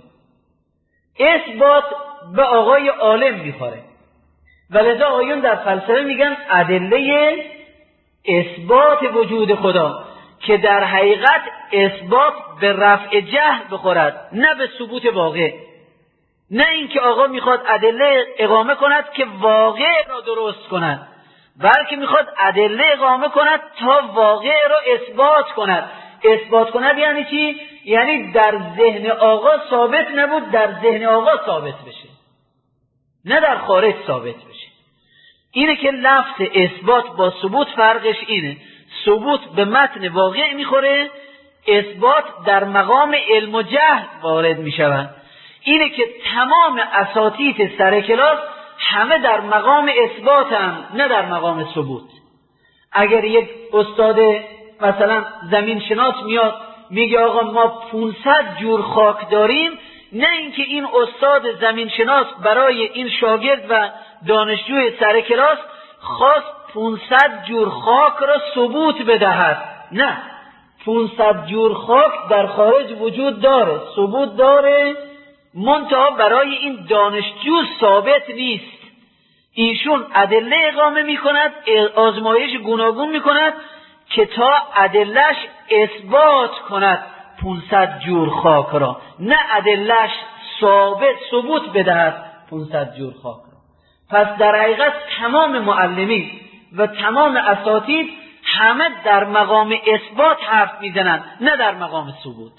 اثبات به آقای عالم میخوره. ولذا آقایون در فلسفه میگن ادله اثبات وجود خدا، که در حقیقت اثبات به رفع جهل بخورد، نه به ثبوت واقع. نه اینکه آقا میخواد ادله اقامه کند که واقع را درست کند، بلکه میخواد ادله اقامه کند تا واقع را اثبات کند. اثبات کند یعنی چی؟ یعنی در ذهن آقا ثابت نبود، در ذهن آقا ثابت بشه، نه در خارج ثابت بشه. اینه که لفظ اثبات با ثبوت فرقش اینه. ثبوت به متن واقع میخوره، اثبات در مقام علم و جهل وارد میشود. اینه که تمام اساتید سر کلاس همه در مقام اثبات هم، نه در مقام ثبوت. اگر یک استاد مثلا زمین شناس میاد میگه آقا ما 500 جور خاک داریم، نه اینکه این استاد زمین شناس برای این شاگرد و دانشجوی سر کلاس خواست 500 جور خاک را ثبوت بدهد، نه، 500 جور خاک در خارج وجود داره، ثبوت داره، منتها برای این دانشجو ثابت نیست. ایشون ادله اقامه میکند، آزمایش گوناگون میکند که تا ادلهش اثبات کند 500 جور خاک را، نه ادلهش ثبوت بدهد 500 جور خاک را. پس در حقیقت تمام معلمین و تمام اساتید همه در مقام اثبات حرف میزنند، نه در مقام ثبوت.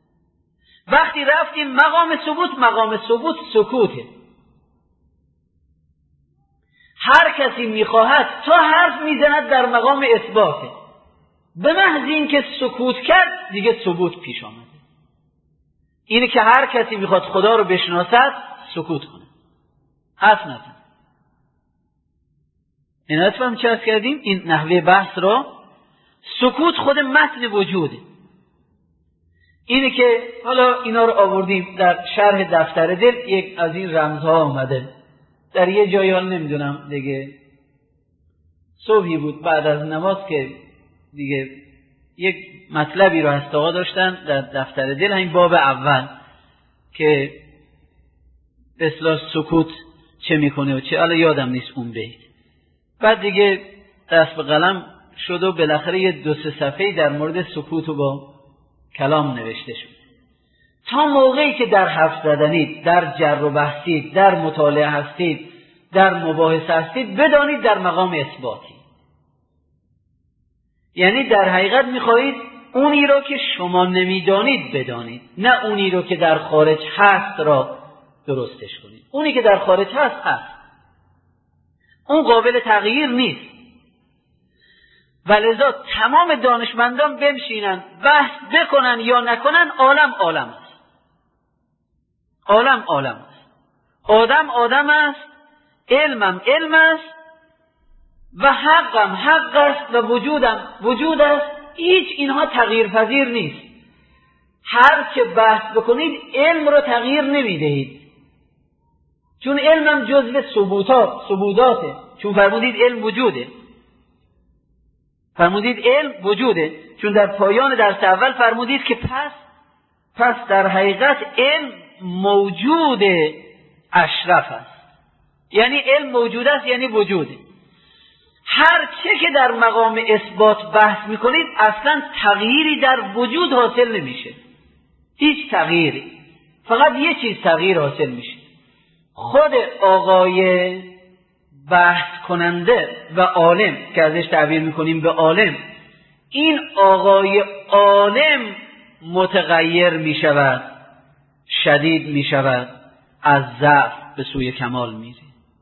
وقتی رفتیم مقام ثبوت سکوته. هر کسی میخواهد تا حرف میزند در مقام اثباته، به محض اینکه سکوت کرد دیگه ثبوت پیش آمده. اینه که هر کسی میخواد خدا رو بشناسد سکوت کنه، حرف نزن. این اصلا چه کردیم؟ این نحوه بحث را سکوت خود متن وجوده. اینه که حالا اینا رو آوردیم در شرح دفتر دل، یک از این رمزها آمده در یه جایی، حالا نمیدونم دیگه صبحی بود بعد از نماز که دیگه یک مطلبی رو هست آقا داشتن در دفتر دل، همین باب اول که به اصطلاح سکوت چه میکنه و چه، حالا یادم نیست اون بیت. بعد دیگه دست به قلم شد و بالاخره یه 2-3 صفحه‌ای در مورد سکوت و با کلام نوشته شد. تا موقعی که در حرف زدنید، در جر و بحثید، در مطالعه هستید، در مباحثه هستید، بدانید در مقام اثباتی. یعنی در حقیقت میخواهید اونی رو که شما نمیدانید بدانید، نه اونی رو که در خارج هست را درستش کنید. اونی که در خارج هست اون قابل تغییر نیست. ولذا تمام دانشمندان بنشینن بحث بکنن یا نکنن، عالم است. عالم است. آدم است، علم است و حقم حق است و وجودم وجود است. هیچ اینها تغییر پذیر نیست. هر که بحث بکنید علم رو تغییر نمیدهید، چون علمم جزء ثبوتاته. چون فرمودید علم وجوده، چون در پایان درس اول فرمودید که پس در حقیقت علم موجود اشرف است. یعنی علم موجود است، یعنی وجوده. هر چه که در مقام اثبات بحث میکنید اصلا تغییری در وجود حاصل نمیشه، هیچ تغییری. فقط یه چیز تغییر حاصل میشه، خود آقای بحث کننده و عالم که ازش تعبیر میکنیم به عالم، این آقای عالم متغیر میشود، شدید میشود، از ضعف به سوی کمال میره.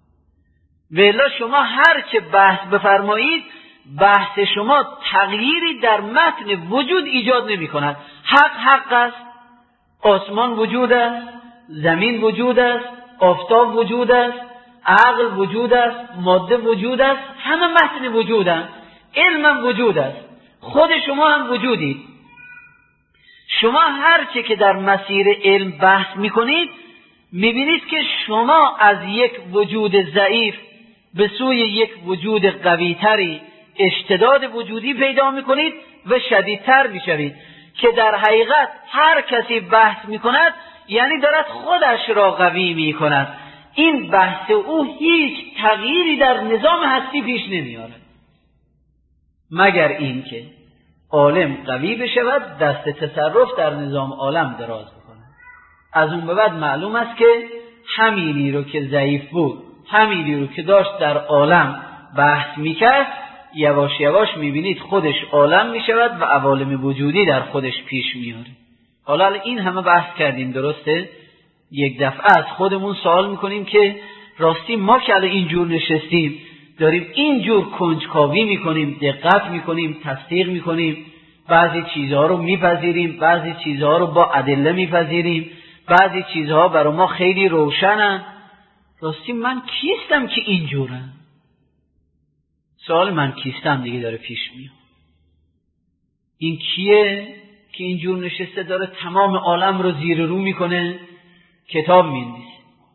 والا شما هر چه بحث بفرمایید، بحث شما تغییری در متن وجود ایجاد نمی کند. حق است، آسمان وجود است، زمین وجود است، آفتاب وجود است، عقل وجود است، ماده وجود است، همه متن وجودند. علم وجود است، خود شما هم وجودید. شما هر چه که در مسیر علم بحث میکنید میبینید که شما از یک وجود ضعیف به سوی یک وجود قویتری اشتداد وجودی پیدا میکنید و شدیدتر میشوید، که در حقیقت هر کسی بحث میکند یعنی دارد خودش را قوی میکند. این بحث او هیچ تغییری در نظام هستی پیش نمیارد، مگر این که عالم قوی بشود، دست تصرف در نظام عالم دراز بکند. از اون به بعد معلوم است که همینی رو که ضعیف بود، همینی رو که داشت در عالم بحث میکرد، یواش یواش میبینید خودش عالم میشود و عوالم وجودی در خودش پیش میاره. حالا این همه بحث کردیم، درسته؟ یک دفعه از خودمون سوال میکنیم که راستی ما که الان اینجور نشستیم داریم اینجور کنجکاوی میکنیم، دقت میکنیم، تصدیق میکنیم، بعضی چیزها رو میپذیریم، بعضی چیزها رو با ادله میپذیریم، بعضی چیزها برای ما خیلی روشنن. راستی من کیستم که اینجورم؟ سوال من کیستم دیگه داره پیش میاد. این کیه که اینجور نشسته داره تمام عالم رو زیر رو میکنه، کتاب می‌نویسه؟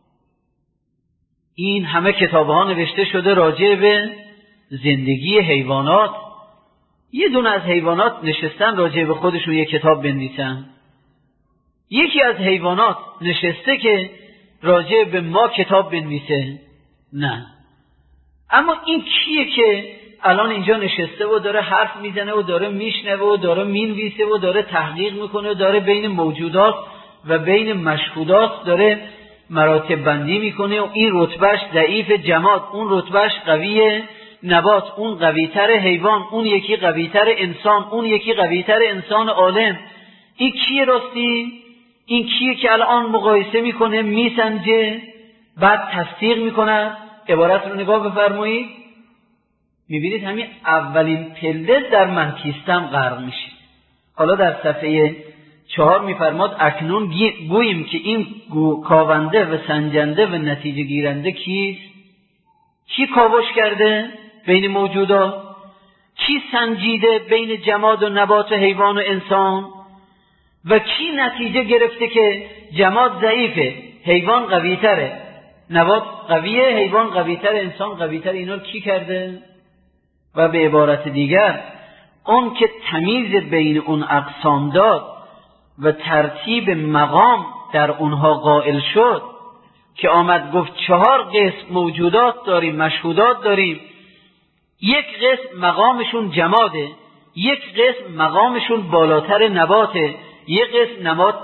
این همه کتاب‌ها نوشته شده راجع به زندگی حیوانات. یه دونه از حیوانات نشستن راجع به خودشون یه کتاب بنویسن؟ یکی از حیوانات نشسته که راجع به ما کتاب بنویسه؟ نه. اما این کیه که الان اینجا نشسته و داره حرف میزنه و داره میشنوه و داره مینویسه و داره تحقیق میکنه و داره بین موجودات و بین مشهودات داره مراتب بندی میکنه و این رتبهش ضعیف جماد، اون رتبهش قوی نبات، اون قویتر حیوان، اون یکی قویتر انسان، اون یکی قویتر انسان عالم. این کیه راستی؟ این کیه که الان مقایسه میکنه، میسنجه، بعد تصدیق میکنه؟ عبارت رو نگاه بفرمایید، میبینید همین اولین پله در من کیستم غرق میشه. حالا در صفحه 4 میفرماد اکنون گوییم که این کاونده و سنجنده و نتیجه گیرنده کیست؟ کی کاوش کرده بین موجودات؟ کی سنجیده بین جماد و نبات و حیوان و انسان؟ و کی نتیجه گرفته که جماد ضعیفه، حیوان قویتره، نبات قویه، حیوان قویتر، انسان قویتر؟ اینا رو کی کرده؟ و به عبارت دیگر اون که تمیز بین اون اقسام داد و ترتیب مقام در اونها قائل شد، که آمد گفت 4 قسم موجودات داریم، مشهودات داریم، یک قسم مقامشون جماده، یک قسم مقامشون بالاتر نباته، یک قسم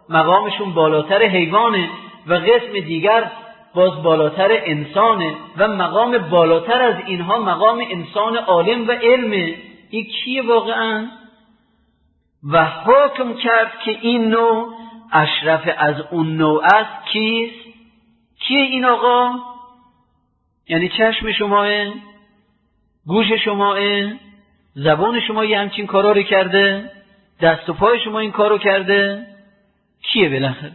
مقامشون بالاتر حیوانه و قسم دیگر باز بالاتر انسانه و مقام بالاتر از اینها مقام انسان عالم و علمه. این کیه واقعا؟ و حکم کرد که این نوع اشرف از اون نوع است. کیست؟ کیه این آقا؟ یعنی چشم شماه، گوش شماه، زبان شما یه همچین کارا رو کرده، دست و پای شما این کارو کرده. کیه بالاخره؟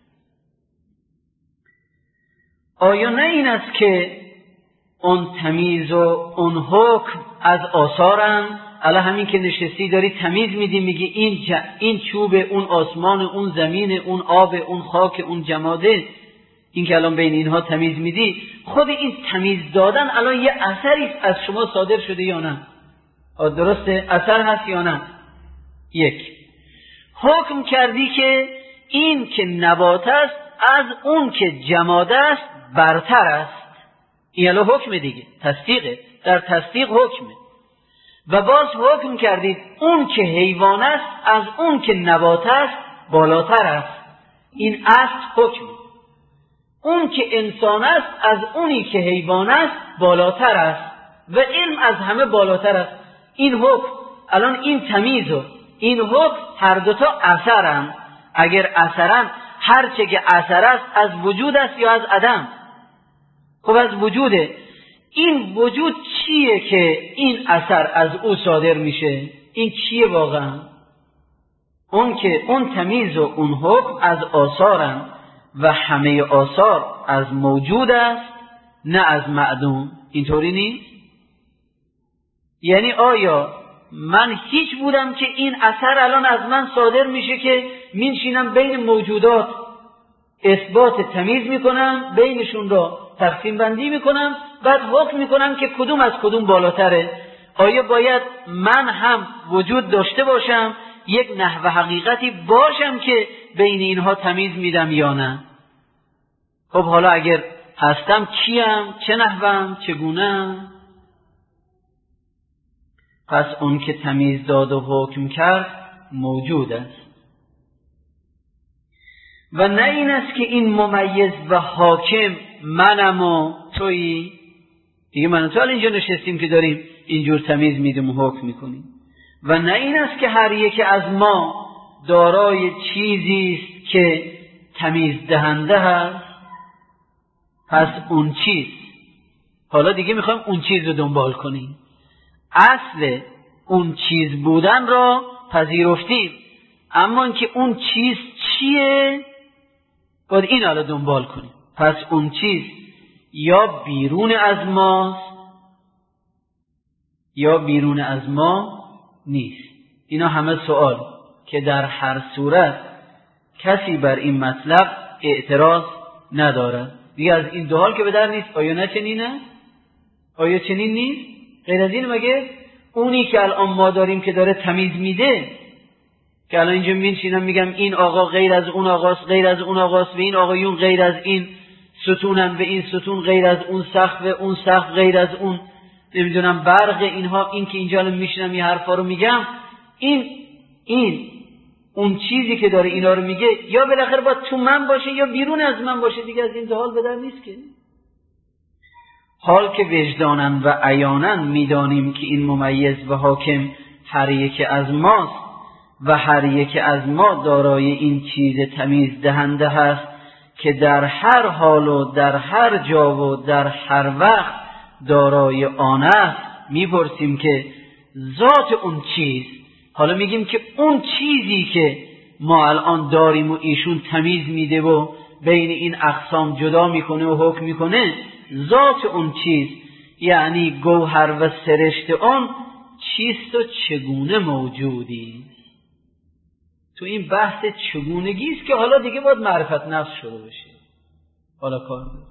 آیا نه این است که اون تمیز و اون حکم از آثارن؟ الان همین که نشستی داری تمیز میدی، میگی این چوب، اون آسمان، اون زمین، اون آب، اون خاک، اون جماده، این که الان بین اینها تمیز میدی، خود این تمیز دادن الان یه اثری از شما صادر شده یا نه؟ درسته؟ اثر هست یا نه؟ یک، حکم کردی که این که نبات است از اون که جماد است برتر است. این الان حکم دیگه، تصدیقه، در تصدیق حکمه. و باز حکم کردید اون که حیوان است از اون که نبات است بالاتر است. این اصل حکم. اون که انسان است از اونی که حیوان است بالاتر است و علم از همه بالاتر است. این حکم، الان این تمیز و این حکم هر دوتا اثرن. اگر اثرن، هر چه که اثر است از وجود است یا از عدم؟ خب از وجوده. این وجود چیه که این اثر از او صادر میشه؟ این چیه واقعا؟ اون که اون تمیز و اون حکم از آثارن و همه آثار از موجود است نه از معدوم. اینطوری نیست؟ یعنی آیا من هیچ بودم که این اثر الان از من صادر میشه که میشینم بین موجودات اثبات تمیز میکنم، بینشون را تقسیم بندی میکنم، بعد حکم میکنم که کدوم از کدوم بالاتره؟ آیا باید من هم وجود داشته باشم، یک نحو حقیقتی باشم که بین اینها تمیز میدم یا نه؟ خب حالا اگر هستم کیم؟ چه نحوم؟ چگونم؟ پس اون که تمیز داد و حکم کرد موجود است. و نه این است که این ممیز و حاکم منم و تویی. دیگه من و تو اینجا نشستیم که داریم اینجور تمیز میدیم و حکم میکنیم. و نه این است که هر یک از ما دارای چیزی است که تمیز دهنده هست. پس اون چیز، حالا دیگه میخوایم اون چیز رو دنبال کنیم. اصل اون چیز بودن را پذیرفتیم، اما اینکه اون چیز چیه باید این حالا دنبال کنیم. پس اون چیز یا بیرون از ماست یا بیرون از ما نیست. اینا همه سوال که در هر صورت کسی بر این مطلب اعتراض نداره. دیگه از این دو حال که به در نیست. آیا نه چنینه؟ آیا چنین نیست؟ غیر از این مگه اونی که الان ما داریم که داره تمیز میده، که الان اینجا میشینم میگم این آقا غیر از اون آقاست، غیر از اون آقاست، و این آقایون غیر از این ستونن، به این ستون غیر از اون سقف، اون سقف غیر از اون نمیدونم برق، اینها، این که اینجا الان میشینم این حرفا رو میگم، این اون چیزی که داره اینا رو میگه یا بالاخره باید تو من باشه یا بیرون از من باشه. دیگه از این دو حال به در نیست که. حال که وجدانن و عیانن میدانیم که این ممیز و حاکم هر یک از ماست و هر یک از ما دارای این چیز تمیز دهنده هست که در هر حال و در هر جا و در هر وقت دارای آن است. میپرسیم که ذات اون چیز، حالا میگیم که اون چیزی که ما الان داریم و ایشون تمیز میده و بین این اقسام جدا میکنه و حکم میکنه، ذات اون چیز یعنی گوهر و سرشت اون چیست و چگونه موجودی. تو این بحث چگونگیست که حالا دیگه باید معرفت نفس شروع بشه. حالا کار بود.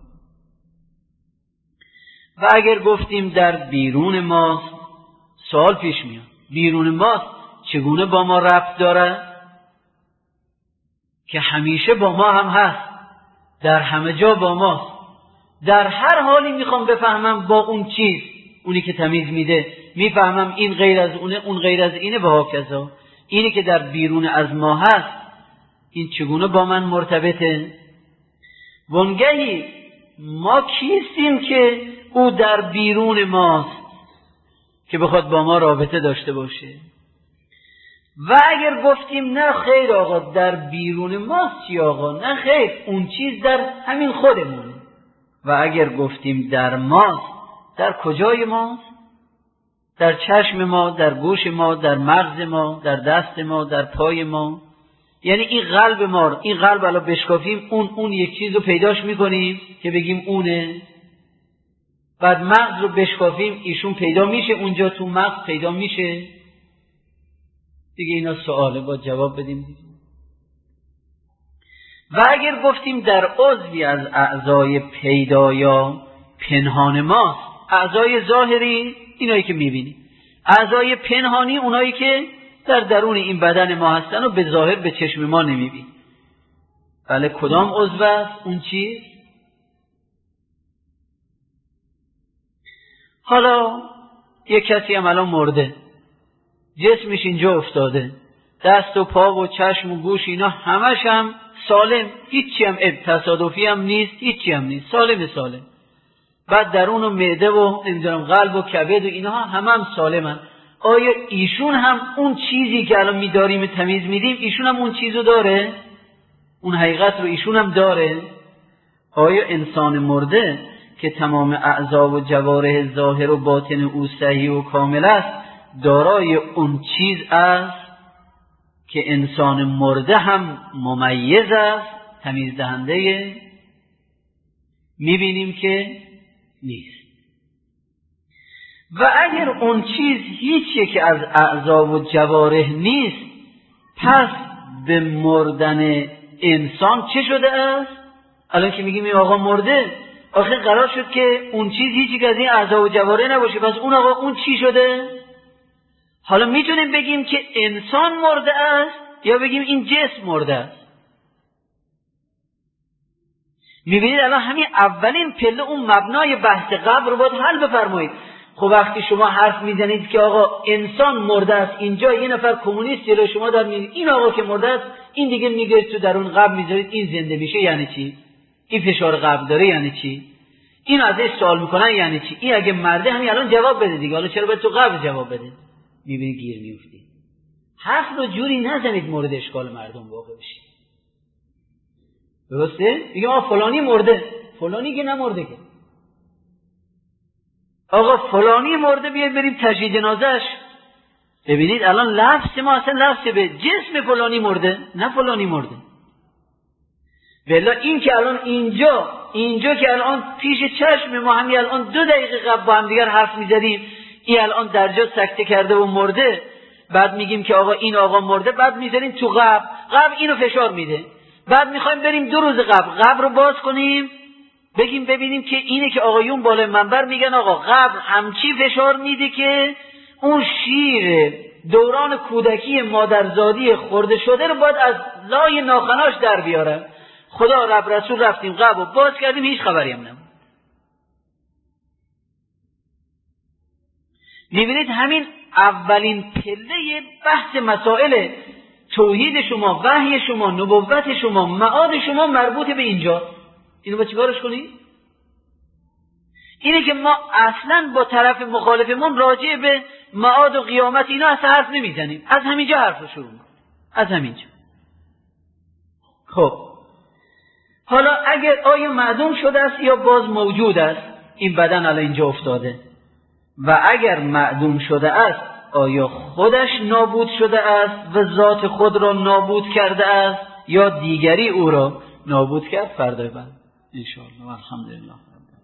و اگر گفتیم در بیرون ماست، سوال پیش میاد بیرون ماست چگونه با ما ربط داره؟ که همیشه با ما هم هست، در همه جا با ماست. در هر حالی میخوام بفهمم با اون چیز، اونی که تمیز میده، میفهمم این غیر از اونه، اون غیر از اینه، با هاکذا اینی که در بیرون از ما هست این چگونه با من مرتبطه؟ وانگهی ما کیستیم که او در بیرون ماست که بخواد با ما رابطه داشته باشه؟ و اگر گفتیم نه خیر آقا در بیرون ماست چی آقا؟ نه خیر، اون چیز در همین خودمونه. و اگر گفتیم در ماست، در کجای ماست؟ در چشم ما، در گوش ما، در مغز ما، در دست ما، در پای ما. یعنی این قلب ما، این قلب الان بشکافیم اون یک چیز رو پیداش میکنیم که بگیم اونه. بعد مغز رو بشکافیم ایشون پیدا میشه، اونجا تو مغز پیدا میشه دیگه. اینا سواله، با جواب بدیم دیگه. و اگر گفتیم در عضوی از اعضای پیدا یا پنهان ماست، اعضای ظاهری اینایی که میبینی، اعضای پنهانی اونایی که در درون این بدن ما هستن و به ظاهر به چشم ما نمیبینی. بله، کدام عضو است اون چیز؟ حالا یک کسی هم الان مرده، جسمش اینجا افتاده، دست و پا و چشم و گوش اینا همش هم سالم، هیچی هم تصادفی هم نیست، هیچی هم نیست، سالم. بعد درون و معده و نمیدونم قلب و کبد و اینها هم سالمن. آیا ایشون هم اون چیزی که الان می‌داریم تمیز میدیم ایشون هم اون چیزو داره؟ اون حقیقت رو ایشون هم داره؟ آیا انسان مرده که تمام اعضا و جوارح ظاهر و باطن او صحیح و کامل است دارای اون چیز است که انسان مرده هم ممیز است، تمیز دهنده؟ میبینیم که نیست. و اگر اون چیز هیچ یک از اعضا و جوارح نیست، پس به مردن انسان چه شده است؟ الان که میگیم این آقا مرده، آخه قرار شد که اون چیز هیچ یک از این اعضا و جوارح نباشه، پس اون آقا اون چی شده؟ حالا میتونیم بگیم که انسان مرده است یا بگیم این جسم مرده است. میبینید الان همین اولین پله اون مبنای بحث قبر رو باید حل بفرمایید. خب وقتی شما حرف میزنید که آقا انسان مرده است، اینجا یه نفر کمونیست جلوی شما داره میگه این آقا که مرده است، این دیگه میگه تو درون قبر میذارید این زنده میشه، یعنی چی؟ این فشار قبر داره یعنی چی؟ این ازش سوال میکنن یعنی چی؟ این اگه مرده همین الان جواب بده دیگه، حالا چرا باید تو قبر جواب بده؟ میبینید گیر میفتید. حرف رو جوری نزنید مورد اشکال مردم واقع بشه. درسته؟ میگه آقا فلانی مرده، فلانی که نمرده که. آقا فلانی مرده، بیاید بریم تشییع جنازه‌اش. ببینید الان لفظ ما اصلا لفظ به جسم فلانی مرده، نه فلانی مرده. بلا این که الان اینجا که الان پیش چشم ما همین الان 2 دقیقه قبل با هم دیگر حرف می‌زدیم، این الان درجا سکته کرده و مرده، بعد میگیم که آقا این آقا مرده، بعد میذاریم تو قبر اینو فشار میده، بعد میخوایم بریم 2 روز قبر رو باز کنیم بگیم ببینیم که اینه که آقایون بالای منبر میگن آقا قبر همچی فشار میده که اون شیر دوران کودکی مادرزادی خورده شده رو باید از لای ناخناش در بیاره. خدا رب رسول رفتیم قبر رو باز کردیم، هیچ خبری هم نمون. میبینید همین اولین پله بحث مسائل توحید شما، وحی شما، نبوت شما، معاد شما مربوط به اینجا. اینو با چیکارش کنید؟ اینه که ما اصلا با طرف مخالفمون راجع به معاد و قیامت اینا اصلا حرف نمیزنیم، از همینجا حرف رو شروع میکنیم، از همینجا. خب حالا اگر آیا معدوم شده است یا باز موجود است این بدن الان اینجا افتاده؟ و اگر معدوم شده است آیا خودش نابود شده است و ذات خود را نابود کرده است یا دیگری او را نابود کرد؟ فردای بعد ان شاء الله. الحمدلله.